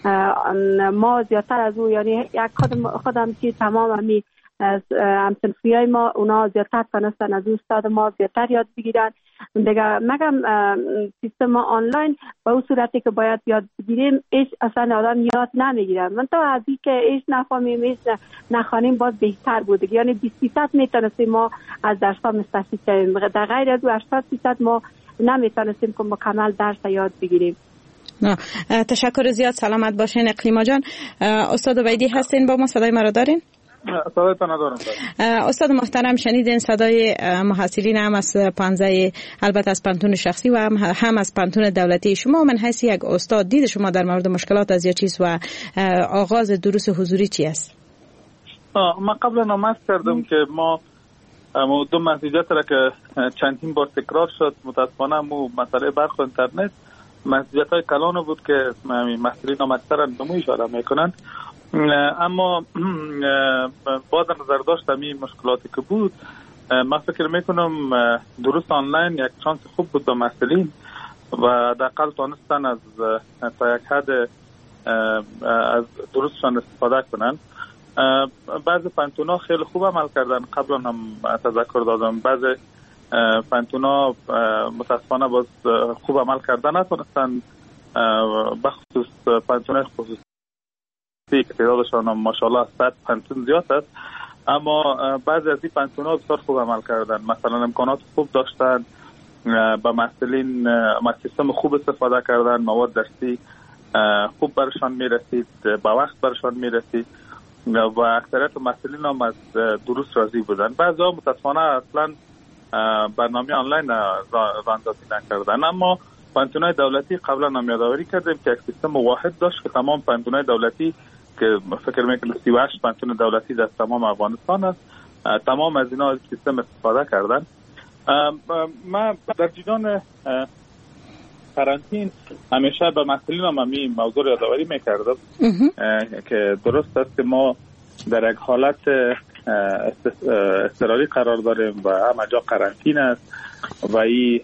ما زیادتر از او، یعنی یک خودم که تمام همی همسنفی ما اونا زیادتر تانستن از او استاد ما زیادتر یاد بگیرن. دیگه مگم سیستم آنلاین با اون صورتی که باید یاد بگیریم ایش اصلا آدم یاد نمیگیرن. من تا از این که ایش نفهمیم ایش نخوانیم باز بهتر بود. یعنی 20% میتونستیم ما از درس ها مستفید شویم. در غیر از 80% ما نمیتونستیم که مکمل درس یاد بگیریم. تشکر زیاد. سلامت باشین اقلیما جان. استاد عبیدی هستین با ما؟ صدای ما را دارین؟ صدایتان ندارم. استاد محترم، شنیدین صدای محصلین هم از پانزه، البته از پانتون شخصی و هم از پانتون دولتی. شما من حیث یک استاد دید شما در مورد مشکلات از یا چیز و آغاز دروس حضوری چی است؟ من قبلا نماز کردم که ما دو مسئولیت را که چندین بار تکرار شد متاسفانه مو مسئله برق و اینترنت مسئولیت های کلان بود که مسئولین هم اکثرا نمو اشاره میکنن. اما با در نظر داشتم این مشکلاتی که بود، من فکر میکنم دروس آنلاین یک شانس خوب بود به مسئولین و دقیقا تانستن از تا یک حد از دروسشان استفاده کنن. بعضی پانتونا خیلی خوب عمل کردن، قبلا هم تذکر دادم. بعضی پانتونا متاسفانه باز خوب عمل کردن نتونستن، بخصوص پانتونای خصوصی که تعدادشان ماشاءالله 100 پانتون زیاد است، اما بعضی از این پانتونا بسیار خوب عمل کردن. مثلا امکانات خوب داشتن، با مسئولین سیستم خوب استفاده کردن، مواد درسی خوب برشان میرسید، با وقت برشان میرسید و اکثریت مسئولین هم از دروس راضی بودن. بعضی ها متاسفانه اصلا برنامه آنلاین راندازی نکردن. اما پانتونای دولتی قبلا هم یادآوری کردیم که یک سیستم واحد داشت که تمام پانتونای دولتی که فکر میکنم 38 پانتون دولتی در تمام افغانستان است، تمام از اینا سیستم استفاده کردن. ما در جریان قرنطینه همیشه به مسئولین هم این موضوع یادآوری میکردم که درست است که ما در یک حالت اضطراری قرار داریم و همه جا قرنطینه است و این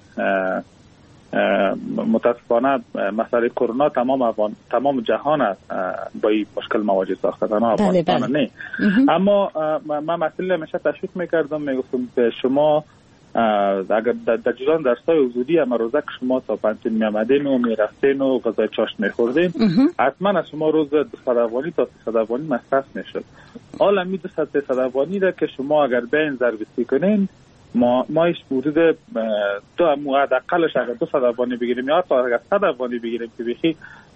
متاسفانه مسئله کرونا تمام جهان است با این مشکل مواجه ساخته، تنها افغانستان نه. اما من مسئله همیشه تشویق میکردم، میگفتم که شما اگر در جریان درس‌های حضوری هم روزه که شما تا پانتون میامدین و میرفتین و غذای چاشت میخوردین، حتما از شما روز 200 افغانی تا 300 افغانی مصرف میشد. حالا می 200-300 افغانی را که شما اگر بین ضربتی کنین مایش حدود دو حداقلش اگر 200 افغانی بگیریم یا تا اگر 100 افغانی بگیریم که بخی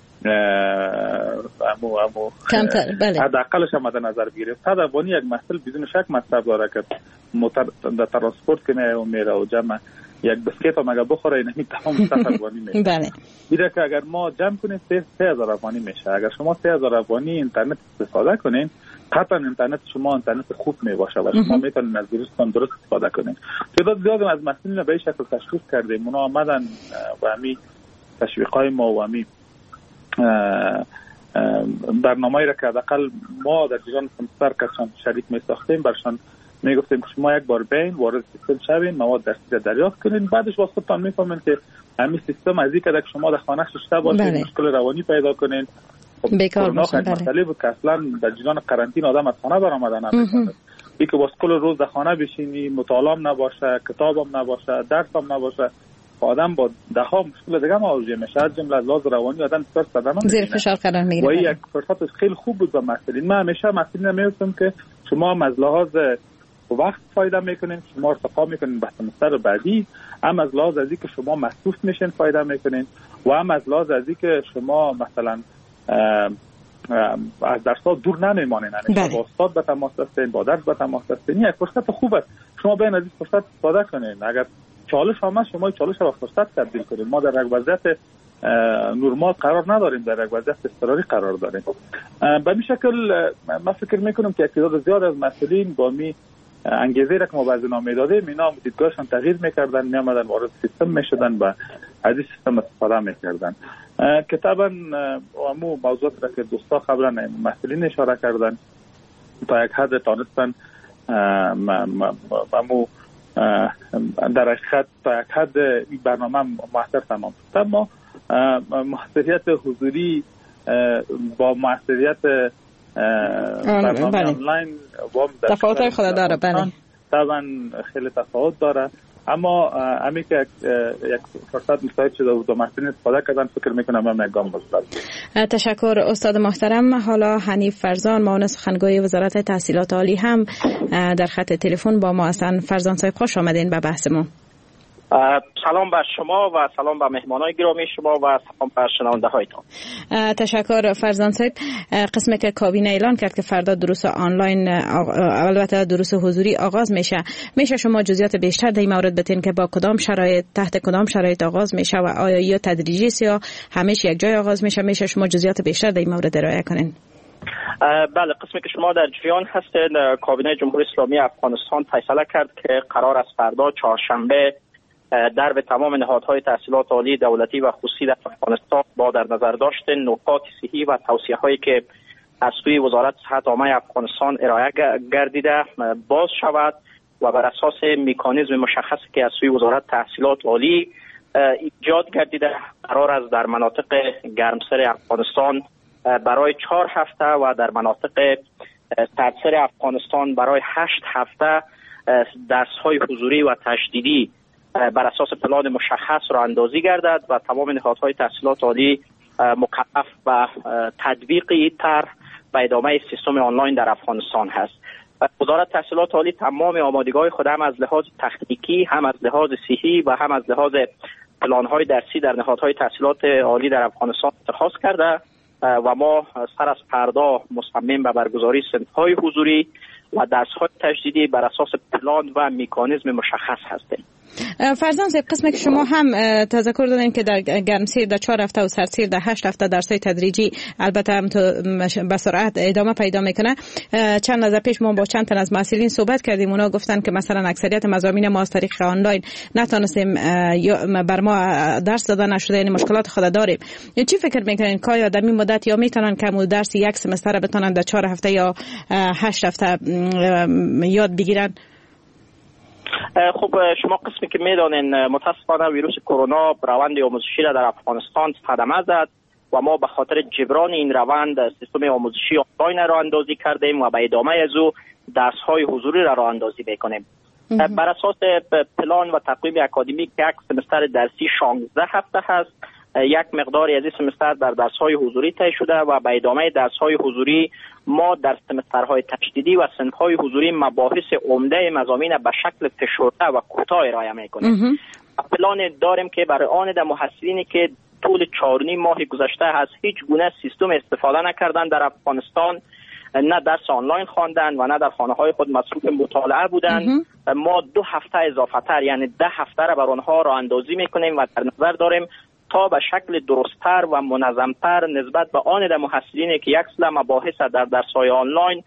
کمتر، بله، حداقلش هم در نظر بگیریم 100 افغانی یک محصول بدون شک مصرف داره که در ترانسپورت کنه و میره و جمع یک بسکیت هم اگر بخوره اینمی تمام 100 افغانی میشه. بله، میره که اگر ما جمع کنیم 3000 افغانی میشه. اگر شما 3000 افغانی اینترنت استفاده کنین حتی اینترنت شما اینترنت خوب میباشه و شما میتونید از ویروستان درست استفاده کنید. تعداد زیادی از مسئولین به این شکل تشخیص کردیم، اونا آمدن و همین تشویقای ما و همین برنامه‌ای را که حداقل ما در جریان سمستر کسان شریک می‌ساختیم برشان میگفتیم که شما یک بار بین وارد سیستم شوین، مواد درسی دریافت کنین، بعدش واسه خودتان میفهمین که همین سیستم از اینکه شما در خانه شسته باشید مشکل روانی پیدا کنین بیکار باشین. مسئله بود که اصلا در جریان قرنطینه آدم از خانه برآمدن نمی‌تونه. اینکه واسه کل روز در خانه بشینی، مطالعه نباشه، کتابم نباشه، درسم نباشه، آدم با ده ها مشکل دیگه مواجه میشه، از جمله از لحاظ روانی آدم بسیار صدمه زیر فشار قرار میگیره. و یک فرصت خیلی خوب بود به مسئولین. من همیشه مسئولین میگفتم که شما از لحاظ وقت فایده میکنین، شما ارتقا میکنین به سمستر بعدی، هم از لحاظ از اینکه شما مصروف میشین فایده میکنین و هم از لحاظ از اینکه شما مثلا از درس‌ها دور نمیمانین، یعنی با استاد به تماس هستین، با درس به تماس هستین. یک فرصت خوب است، شما بین از این فرصت استفاده کنین. اگر چالش هم هست شما چالش رو فرصت تبدیل کنید. ما در یک وضعیت نرمال قرار نداریم، در یک وضعیت اضطراری قرار داریم. به این شکل من فکر میکنم که تعداد زیاد از مسئولین با می انگیزه را که ما بعضی نام میدادیم اینا دیدگاهشان تغییر میکردن، میامدن وارد سیستم میشدن و از این سیستم استفاده میکردن. که طبعا امو موضوعات را که دوستا قبلا مسئولین اشاره کردن تا یک حد تانستن امو در حقیقت تا یک حد این برنامه موثر تمام شد. اما موثریت حضوری با موثریت برنامه آنلاین تفاوت‌های خود داره. بله طبعا خیلی تفاوت داره، اما همین که یک فرصت مساعد شده بود و مسئولین استفاده کردن، فکر میکنم هم یک گام بزرگ. تشکر استاد محترم. حالا حنیف فرزان معاون سخنگوی وزارت تحصیلات عالی هم در خط تلفن با ما هستند. فرزان صاحب خوش آمدین به بحث ما. سلام به شما و سلام به مهمانای گرامی شما و سلام به شنونده هایتان. تشکر فرزان صاحب. قسمی که کابینه اعلان کرد که فردا دروس آنلاین، البته دروس حضوری آغاز میشه شما جزئیات بیشتر در این مورد بتین که با کدام شرایط، تحت کدام شرایط آغاز میشه و آیا یا تدریجی است یا همیشه یک جای آغاز میشه شما جزئیات بیشتر در این مورد ارائه کنین. بله، قسمی که شما در جریان هستین، کابینه جمهوری اسلامی افغانستان فیصله کرد که قرار است فردا چهارشنبه در به تمام نهادهای تحصیلات عالی دولتی و خصوصی در افغانستان با در نظر داشتن نکات صحی و توصیه هایی که از سوی وزارت صحت عامه افغانستان ارائه گردیده باز شود و بر اساس مکانیزم مشخصی که از سوی وزارت تحصیلات عالی ایجاد گردیده قرار است در مناطق گرمسر افغانستان برای 4 هفته و در مناطق سردسر افغانستان برای 8 هفته درس‌های حضوری و تشدیدی بر اساس پلان مشخص را اندازی گردد و تمام نهادهای تحصیلات عالی مکلف و تطبیق این طرح و ادامه سیستم آنلاین در افغانستان هست. وزارت تحصیلات عالی تمام آمادگی‌های خود هم از لحاظ تکنیکی، هم از لحاظ صحی و هم از لحاظ پلان‌های درسی در نهادهای تحصیلات عالی در افغانستان اتخاذ کرده و ما سر از فردا مصمم به برگزاری صنف‌های حضوری و درس‌های تجدیدی بر اساس پلان و مکانیزم مشخص هستیم. فرزان صاحب، قسمی که شما هم تذکر دادین که در گرمسیر در 4 هفته و سردسیر در 8 هفته درس‌های تدریجی البته هم به سرعت ادامه پیدا میکنه. چند روز پیش ما با چند تن از مسئولین صحبت کردیم، اونا گفتن که مثلا اکثریت مضامین ما از طریق آنلاین نتونستیم بر ما درس داده نشده، یعنی مشکلات خود داریم. چی فکر میکنین که آیا در این مدت یا میتونن که درس یک سمستر بتونن در 4 هفته یا 8 هفته یاد بگیرن؟ خب شما قسمی که میدانین متاسفانه ویروس کرونا روند آموزشی را در افغانستان صدمه زد و ما به خاطر جبران این روند سیستم آموزشی آنلاین را اندازی کردیم و به ادامه از او درس‌های حضوری را راه اندازی میکنیم. بر اساس پلان و تقویم اکادمیک که یک سمستر درسی 16 هفته هست، یک مقداری از این سمستر در درس‌های حضوری طی شده و به ادامه درس‌های حضوری ما در سمسترهای تجدیدی و صنف‌های حضوری مباحث عمده مضامین به شکل فشرده و کوتاه ارائه می‌کنیم. پلان داریم که برای آن محصلینی که طول 4.5 ماه گذشته از هیچ گونه سیستم استفاده نکردن در افغانستان، نه درس آنلاین خواندن و نه در خانه‌های خود مصروف مطالعه بودن، ما 2 هفته اضافه تر یعنی 10 هفته را بر آنها راه اندازی می‌کنیم و در نظر داریم تا به شکل درست‌تر و منظم‌تر نسبت به آن محصلینی که یک سلسله مباحث در درس‌های آنلاین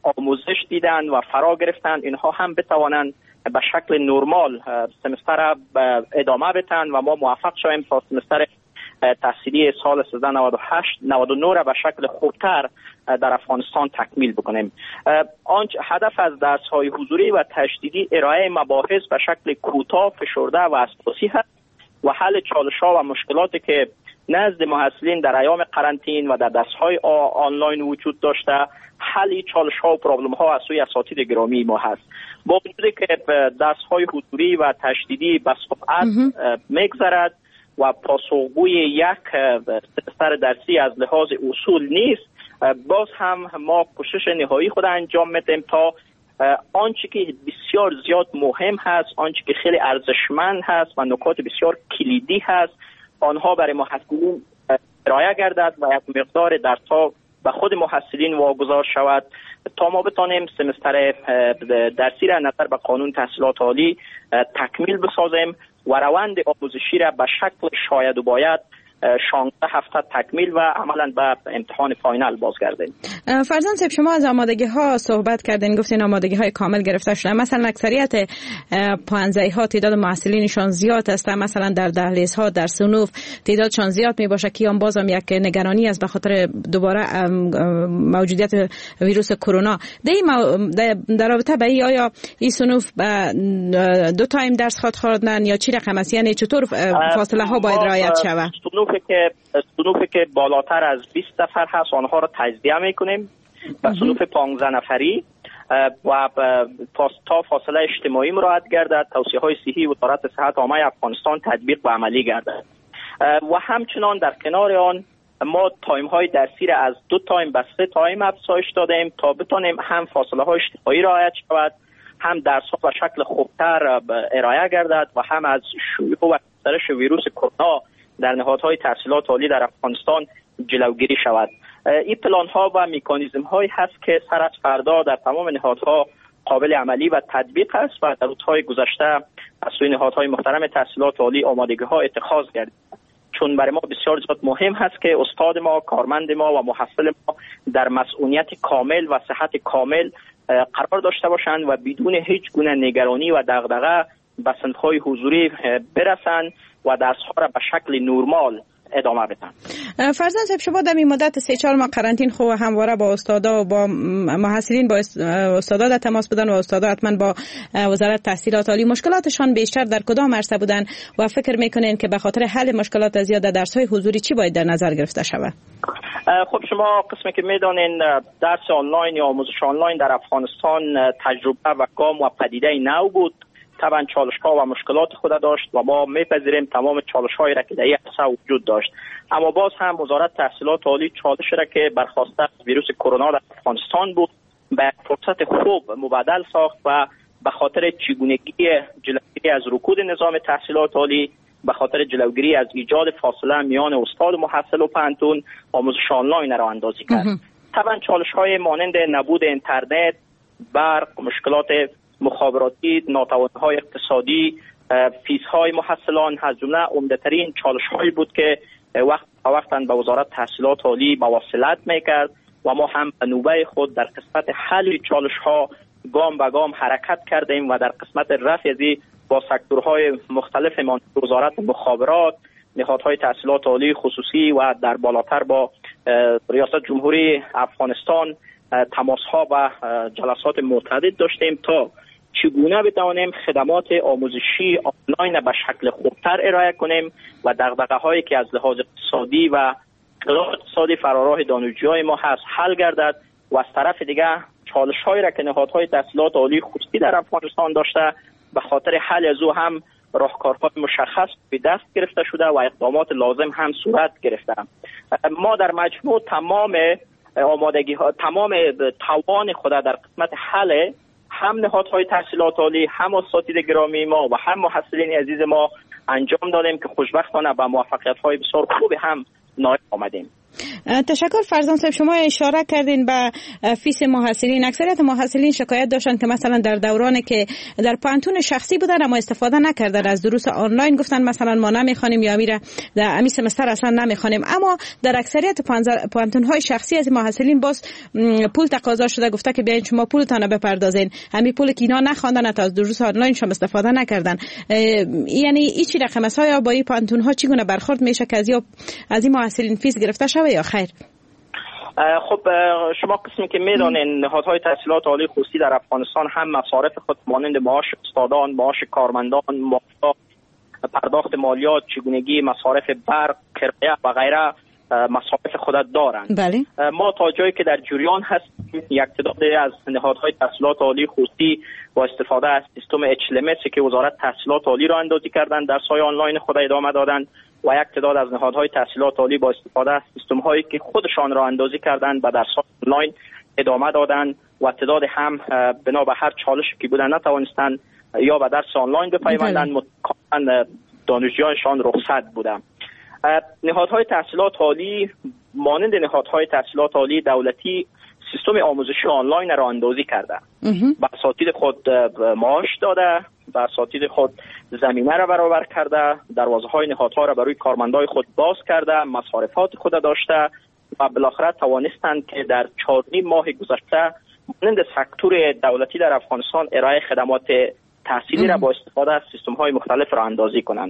آموزش دیدن و فرا گرفتن، اینها هم بتوانند به شکل نرمال سمستر ادامه بدن و ما موفق شویم تا سمستر تحصیلی سال 1398-99 را به شکل خوبتر در افغانستان تکمیل بکنیم. هدف از درس‌های حضوری و تجدیدی ارائه مباحث به شکل کوتاه، فشرده و اساسی است و حل چالش‌ها و مشکلاتی که نزد محصلین در ایام قرنطینه و در درس‌های آنلاین وجود داشته، حل چالش‌ها و پرابلم‌ها از سوی اساتید گرامی ما هست. با وجودی که درس‌های حضوری و تجدیدی به سرعت می‌گذرد و پاسخگوی یک سمستر درسی از لحاظ اصول نیست، باز هم ما کوشش نهایی خود انجام میدیم تا آنچه که بسیار زیاد مهم هست، آنچه که خیلی ارزشمند هست و نکات بسیار کلیدی هست، آنها برای محصلین ارائه گردد و یک مقدار درس‌ها به خود محصلین واگذار شود تا ما بتانیم سمستر درسی را نظر به قانون تحصیلات عالی تکمیل بسازیم و روند آموزشی را به شکل شاید و باید 16 هفته تکمیل و عملا به امتحان فاینال بازگردیم. فرزان صاحب، شما از آمادگی ها صحبت کردین، گفتین آمادگی های کامل گرفته شده. مثلا اکثریت پانزه‌ای ها تعداد محصلینشان زیاد است، مثلا در دهلیزها، در صنوف تعدادشان زیاد می باشه که بازم یک نگرانی است به خاطر دوباره موجودیت ویروس کرونا. در رابطه به این آیا این صنوف به 2 تایم درس خواندن یا چی رقم است؟ یعنی چطور فاصله ها باید رعایت شود؟ صنوفی که بالاتر از 20 نفر هست آنها را تجزیه میکنیم و صنوف 15 نفری و تا فاصله اجتماعی مراعات گردد، توصیه های صحی وزارت صحت عامه افغانستان تطبیق و عملی گردد و همچنان در کنار آن ما تایم های درسی را از 2 تایم به 3 تایم افزایش دادیم تا بتانیم هم فاصله های اجتماعی رعایت شود، هم درس ها به شکل خوبتر ارائه گردد و هم از شیوع و گسترش ویروس کرونا در نهادهای تحصیلات عالی در افغانستان جلوگیری شود. این پلان ها و مکانیزم هایی هست که سر از فردا در تمام نهادها قابل عملی و تطبیق است و در روزهای گذشته از سوی نهادهای محترم تحصیلات عالی آمادگی ها اتخاذ گردید، چون برای ما بسیار زیاد مهم هست که استاد ما، کارمند ما و محصل ما در مسئولیت کامل و صحت کامل قرار داشته باشند و بدون هیچ گونه نگرانی و دغدغه به صنف‌های حضوری برسند و درس‌ها را به شکل نرمال ادامه بدن. فرزان صاحب، شما در این مدت 3-4 ماه قرنطینه خو همواره با استادا و با محصلین با استادا در تماس بودن و استادا حتما با وزارت تحصیلات عالی مشکلاتشان بیشتر در کدام عرصه بودن و فکر میکنین که به خاطر حل مشکلات زیاد در درس‌های حضوری چی باید در نظر گرفته شود؟ خب شما قسمی که میدانین درس آنلاین یا آموزش آنلاین در افغانستان تجربه و گام و پدیده نو بود. طبعا چالش‌ها و مشکلات خود داشت و ما میپذیریم تمام چالش‌هایی را که در این عرصه وجود داشت، اما باز هم وزارت تحصیلات عالی چالشی را که برخواسته از ویروس کرونا در افغانستان بود به فرصت خوب مبدل ساخت و به خاطر چگونگی جلوگیری از رکود نظام تحصیلات عالی، به خاطر جلوگیری از ایجاد فاصله میان استاد و محصل و پانتون آموزش آنلاین را اندازی کرد. طبعا چالش‌های مانند نبود اینترنت، برق، مشکلات مخابراتی، ناتوانی‌های اقتصادی، فیس‌های محصلان از جمله عمده‌ترین چالش‌هایی بود که وقتاً به وزارت تحصیلات عالی مواصلت می‌کرد و ما هم به نوبه خود در قسمت حل چالش‌ها گام به گام حرکت کردیم و در قسمت رفع از با سکتورهای مختلف مانند وزارت مخابرات، نهادهای تحصیلات عالی خصوصی و در بالاتر با ریاست جمهوری افغانستان تماس‌ها و جلسات متعدد داشتیم تا چگونه بتوانیم خدمات آموزشی آنلاین به شکل خوبتر ارائه کنیم و دغدغه‌هایی که از لحاظ اقتصادی و اقتصادی فراراه دانشجویان ما هست حل گردد و از طرف دیگه چالش‌هایی را که نهادهای تحصیلات عالی خصوصی در افغانستان داشته به خاطر حل از او هم راهکارهای مشخص به دست گرفته شده و اقدامات لازم هم صورت گرفته. ما در مجموع تمام آمادگی ها، تمام توان خود در قسمت حل هم نهادهای تحصیلات عالی، هم اساتید گرامی ما و هم محصلین عزیز ما انجام دادیم که خوشبختانه با موفقیت‌های بسیار خوب هم نائل آمدیم. تشکر. فرزان صاحب، شما اشاره کردین به فیس محصلین. اکثریت محصلین شکایت داشتن که مثلا در دورانی که در پانتون شخصی بودن اما استفاده نکردن از دروس آنلاین، گفتن مثلا ما نمیخوانیم یا میره در امی سمستر اصلا نمیخوانیم. اما در اکثریت پانتون های شخصی از محصلین باز پول تقاضا شده، گفته که بیاین شما پولتون بپردازین. همین پول که اینا نخواندن تا از دروس آنلاین شما استفاده نکردن. یعنی هیچ رقم است ها با این پانتون ها چگونه برخورد میشه که از این محصلین فیس گرفته شوه یا خیر؟ خب شما قسمی که میدانین نهادهای تحصیلات عالی خصوصی در افغانستان هم مصارف خود مانند معاش استادان، معاش کارمندان، پرداخت مالیات، چگونگی مصارف برق، کرایه و غیره مصارف خود دارند. بله. ما تا جایی که در جریان هستیم یک تعداد از نهادهای تحصیلات عالی خصوصی با استفاده از سیستم HLMS که وزارت تحصیلات عالی را اندازی کردن درس‌های آنلاین خود ادامه دادن و یک تعداد از نهادهای تحصیلات عالی با استفاده از سیستم هایی که خودشان را اندازی کردن به درس‌های آنلاین ادامه دادن و تعداد هم بنا به هر چالشی که بودن نتوانستند یا به درس آنلاین بپیوندند، متأسفانه دانشجویانشان رخصت بودند. نهادهای تحصیلات عالی مانند نهادهای تحصیلات عالی دولتی سیستم آموزشی آنلاین را اندازی کرده. به اساتید خود معاش داده، به اساتید خود زمینه را برابر کرده، دروازه‌های نهادها را برای کارمندای خود باز کرده، مصارفات خود داشته و بالاخره توانستند که در 4.5 ماه گذشته مانند سکتور دولتی در افغانستان ارائه خدمات تحصیلی را با استفاده از سیستم‌های مختلف را اندازی کنند.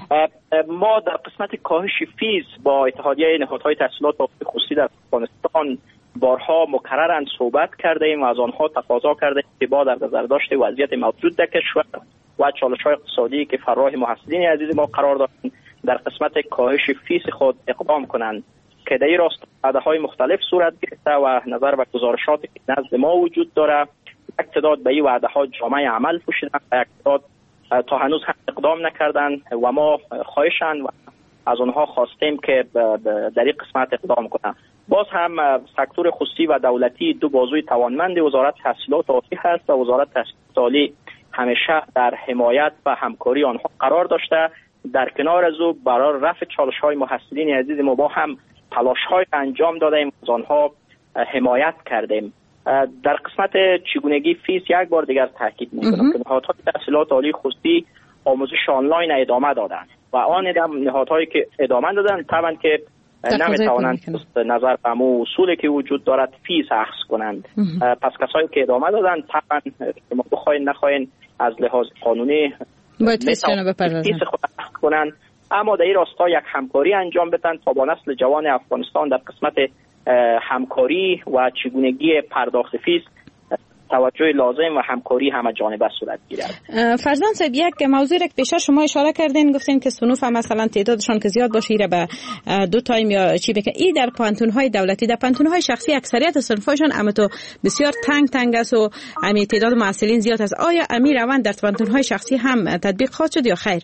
ما در قسمت کاهش فیز با اتحادیه نهادهای تحصیلات خصوصی در افغانستان بارها مکرراً صحبت کردیم و از آنها تقاضا کردیم که با در نظر داشته وضعیت موجود در کشور و چالش‌های اقتصادی که فراه محصلین عزیز ما قرار دارند در قسمت کاهش فیس خود اقدام کنند که در این راست وعده‌های مختلف صورت گرفته و نظر به گزارشاتی که نزد ما وجود داره یک تعداد به این وعده‌ها جامعه عمل پوشیدن و یک تعداد تا هنوز هم اقدام نکردن و ما خواهشاً و از آنها خواستیم که در این قسمت اقدام کنند. باز هم سکتور خصوصی و دولتی دو بازوی توانمند وزارت تحصیلات عالی هست و وزارت تحصیلات عالی همیشه در حمایت و همکاری آنها قرار داشته. در کنار از او برای رفع چالش‌های محصلین عزیز ما با هم تلاش‌های انجام دادیم، از آنها حمایت کردیم. در قسمت چگونگی فیس یک بار دیگر تاکید می‌کنم که نهادهای تحصیلات عالی خصوصی آموزش آنلاین ادامه دادن و آن نهادهایی که ادامه دادن طبعا که نمیتوانند نظر به امو اصولی که وجود دارد فیس اخذ کنند. پس کسایی که ادامه دادن طبعا ما بخواین نخواین از لحاظ قانونی باید فیس خود اخذ کنند، اما در این راستا یک همکاری انجام بدن تا با نسل جوان افغانستان در قسمت همکاری و چگونگی پرداخت فیس توجه لازم و همکاری همه جانبه صورت گیرد. فرزان صاحب، یک موضوع که پیش شما اشاره کردین، گفتین که صنوف هم مثلا تعدادشان که زیاد باشه ایره به 2 تایم یا چی بکنه. این در پانتون‌های دولتی، در پانتون‌های شخصی اکثریت صنف‌هاشون اما تو بسیار تنگ است و امی تعداد معلولین زیاد است. آیا امی روند در پانتون‌های شخصی هم تطبیق خواهد شد یا خیر؟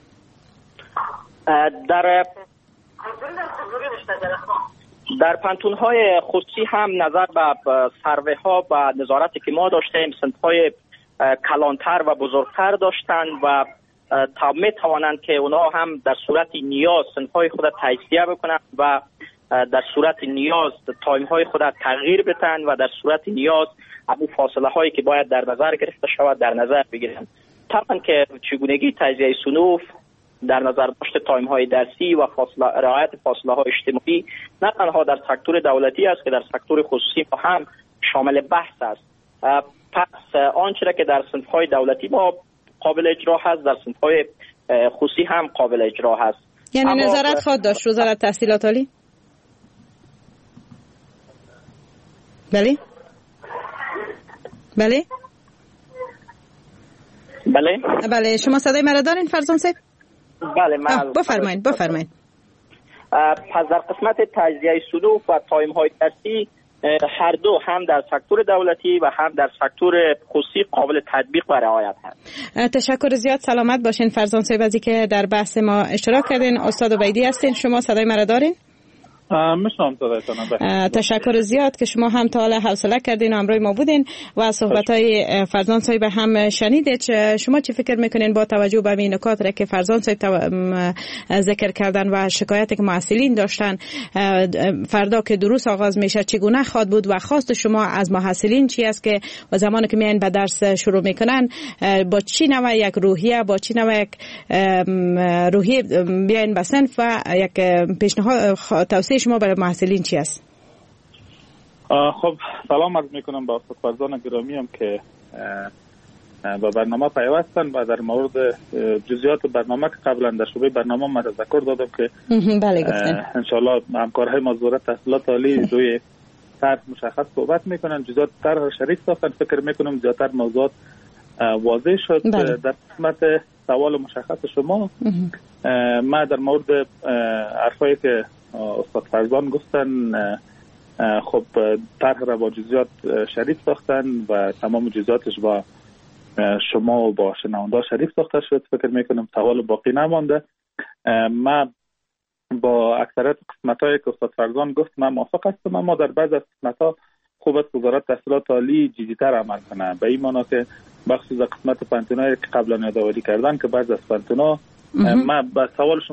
در پانتون‌های خصوصی هم نظر به سروه ها و نظارتی که ما داشتیم صنف‌های کلانتر و بزرگتر داشتند و می توانند که اونا هم در صورت نیاز صنف‌های خود تجزیه بکنند و در صورت نیاز تایم‌های خود تغییر بدن و در صورت نیاز ابو فاصله هایی که باید در نظر گرفته شود در نظر بگیرند. طبعا که چگونگی تجزیه صنوف در نظر داشت تایم های درسی و رعایت فاصله های اجتماعی نه تنها در سکتور دولتی است که در سکتور خصوصی هم شامل بحث است. پس آنچه که در صنف های دولتی ما قابل اجرا هست در صنف های خصوصی هم قابل اجرا هست. یعنی نظارت خواهد داشت وزارت تحصیلات عالی؟ بله؟ بله؟ بله؟ بله، شما صدای مرا دارین فرزان صاحب؟ بله من بفرمایید. پس در قسمت تجزیه صنوف و تایم های درسی هر دو هم در سکتور دولتی و هم در سکتور خصوصی قابل تطبیق و رعایت هست. تشکر زیاد، سلامت باشین فرزان صاحب از اینکه در بحث ما اشتراک کردین. استاد عبیدی هستین، شما صدای مرا دارین؟ تشکر زیاد که شما هم تا حالا حوصله کردین و همراه ما بودین و صحبت‌های فرزان صاحب هم شنیدید. شما چی فکر میکنین با توجه به این نکاتی که فرزان صاحب ذکر کردن و شکایتی که محصلین داشتن، فردا که دروس آغاز میشه چگونه خواهد بود و خواست شما از محصلین چی است که و زمانی که میان به درس شروع میکنن با چی نوع یک روحیه، با چی نوع یک روحیه بیاین به صنف و یک پیشنهاد توصیه شما برای محصلین چی است؟ خب سلام عرض میکنم با استاد فرزان گرامی هم که با برنامه پیوستن و در مورد جزئیات برنامه که قبلا در شبه برنامه ما تذکر دادم که بله گفتن انشالله همکارهای ما وزارت تحصیلات عالی روی طرح مشخص صحبت میکنن، جزئیات طرح شریک ساختن. فکر میکنم زیادتر موضوعات واضح شد. بله. در قسمت سوال مشخص شما ما در مورد حرفایی که استاد فرزان گفتن خب طرح را با جزئیات شریک ساختن و تمام جزئیاتش با شما و با شنونده شریک ساخته شد. فکر میکنم سوال باقی نمانده. ما با اکثریت قسمت‌هایی که استاد فرزان گفت من موافق هستم، اما در بعض از قسمت‌ها خوب است وزارت تحصیلات عالی جدی‌تر عمل کنه، به این معنی که بخصوص قسمت پانتونایی که قبلا یادآوری کردن که بعضی از پانتونا ما با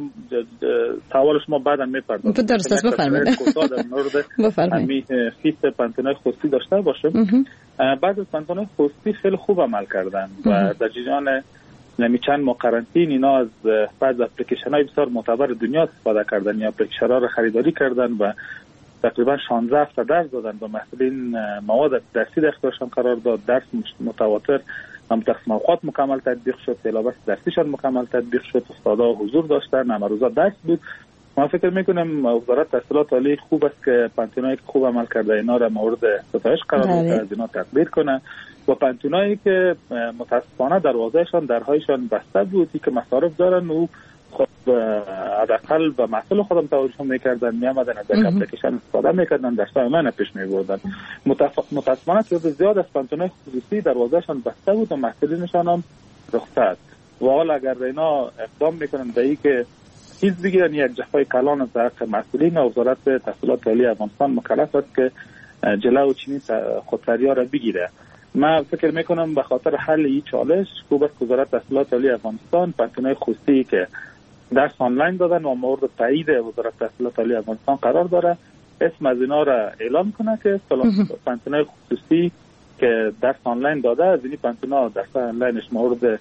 سوال شما بعدا میپردازم. درست بفرمایید. در مورد همین فیس پانتونای خصوصی داشته باشم. بعضی از پانتونای خصوصی خیلی خوب عمل کردن و در جریان چند ماه قرنطین اینا از بعض اپلیکیشن‌های بسیار معتبر دنیا استفاده کردن یا اپلیکیشن‌ها را خریداری کردن و تقریبا 16 هفته درس دادن و مسئولین مواد درسی در اختیارشان قرار داد. درس متواتر هم تقسیم اوقات مکمل تطبیق شد، سیلابس درسیشان مکمل تطبیق شد، استادا حضور داشتن، همه روزا درس بود. من فکر میکنم وزارت تحصیلات عالی خوب است که پانتونایی که خوب عمل کرده اینا را مورد ستایش قرار بده، از اینا تقدیر کنه و پانتونایی که متاسفانه دروازهشان درهایشان بسته بودی که مصارف دارن و خب حداقل به محصول خودم توجه میکردن، میامدن از یک اپلیکیشن استفاده میکردن، درسای من پیش میبردن. متاسفانه تعداد زیاد از پانتونای خصوصی دروازهشان بسته بود و محصولینشان هم رخصت و حالا اگر اینا اقدام میکنن به این که چیز بگیرن یک جفای کلان از حق مسئولین، وزارت تحصیلات عالی افغانستان مکلف است که جلو چنین خودسری‌ها را بگیره. من فکر میکنم به خاطر حل این چالش خوب است وزارت تحصیلات عالی افغانستان پانتونای خصوصی که درس آنلاین دادن و مورد تایید وزارت تحصیلات عالی افغانستان قرار داره اسم از اینا را اعلام کنه که پانتونای خصوصی که درس آنلاین داده از این پانتونا درس آنلاینش مورد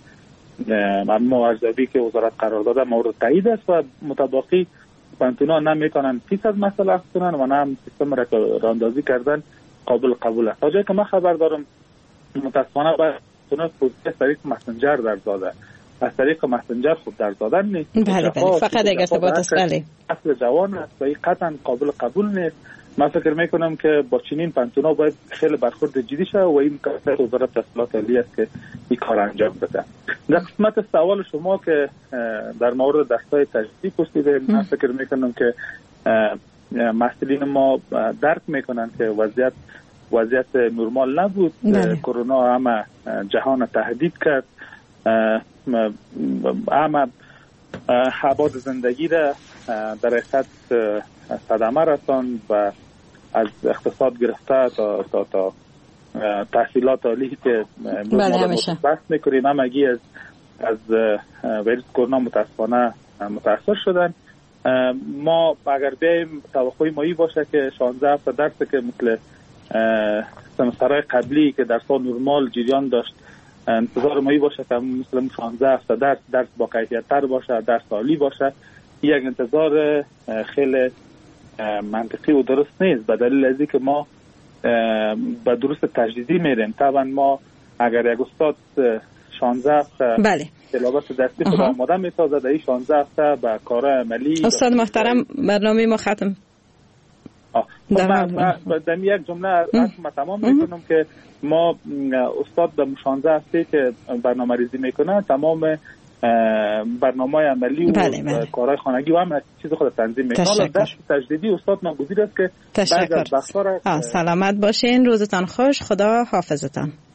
ممنوع ارزیابی که وزارت قرار داده مورد تایید است و متباقی پانتونا نمیتونن فیس از مسئله اخذ کنن و نه هم سیستم را راندازی کردن قبول است. تا جایی که من خبر دارم متاسفانه پانتونای خصوصی از طریق مسنجر درس داده، از طریق مسنجر خود درس دادن نیست. بله فقط اگر ارتباط است. بله اصل جوان است و این قطعا قبول نیست. من فکر میکنم که با چنین پانتونا باید خیلی برخورد جدی شه و این کار وزارت تحصیلات عالی است که این کار انجام بده. در قسمت سوال شما که در مورد درس‌های تجربی پرسیدید، من فکر میکنم که مسئولین ما درک میکنن که وضعیت نرمال نبود. کرونا همه جهان تهدید کرد، همه حباد زندگی را در حقیقت صدمه رساند و از اقتصاد گرفته تا تحصیلات عالی که بحث میکنیم همگی از ویروس کرونا متاسفانه متاثر شدن. ما اگر بیاییم توقعی مایی باشه که 16 هفته درس که مثل سمسترهای قبلی که درس ها نرمال جریان داشت انتظار مایی باشه که مثل 16 هفته درس با کیفیت تر باشه، درس عالی باشه، یک انتظار خیلی منطقی و درست نیست به دلیل از اینکه ما به دروس تجدیدی میریم. طبعا ما اگر یک استاد 16 هفته تلاوت درسی خود آماده میسازه در این 16 هفته به کار عملی استاد محترم برنامه ما ختم. در یک جمله ما تمام میکنم که ما استاد در 16 هفته که برنامه ریزی میکنه تمام برنامه عملی و کارهای خانگی و همه چیز خود تنظیم میکنه. حالا درس تجدیدی استاد ناگزیر است که بعد از بخشا سلامت باشین، روزتان خوش، خدا حافظتان.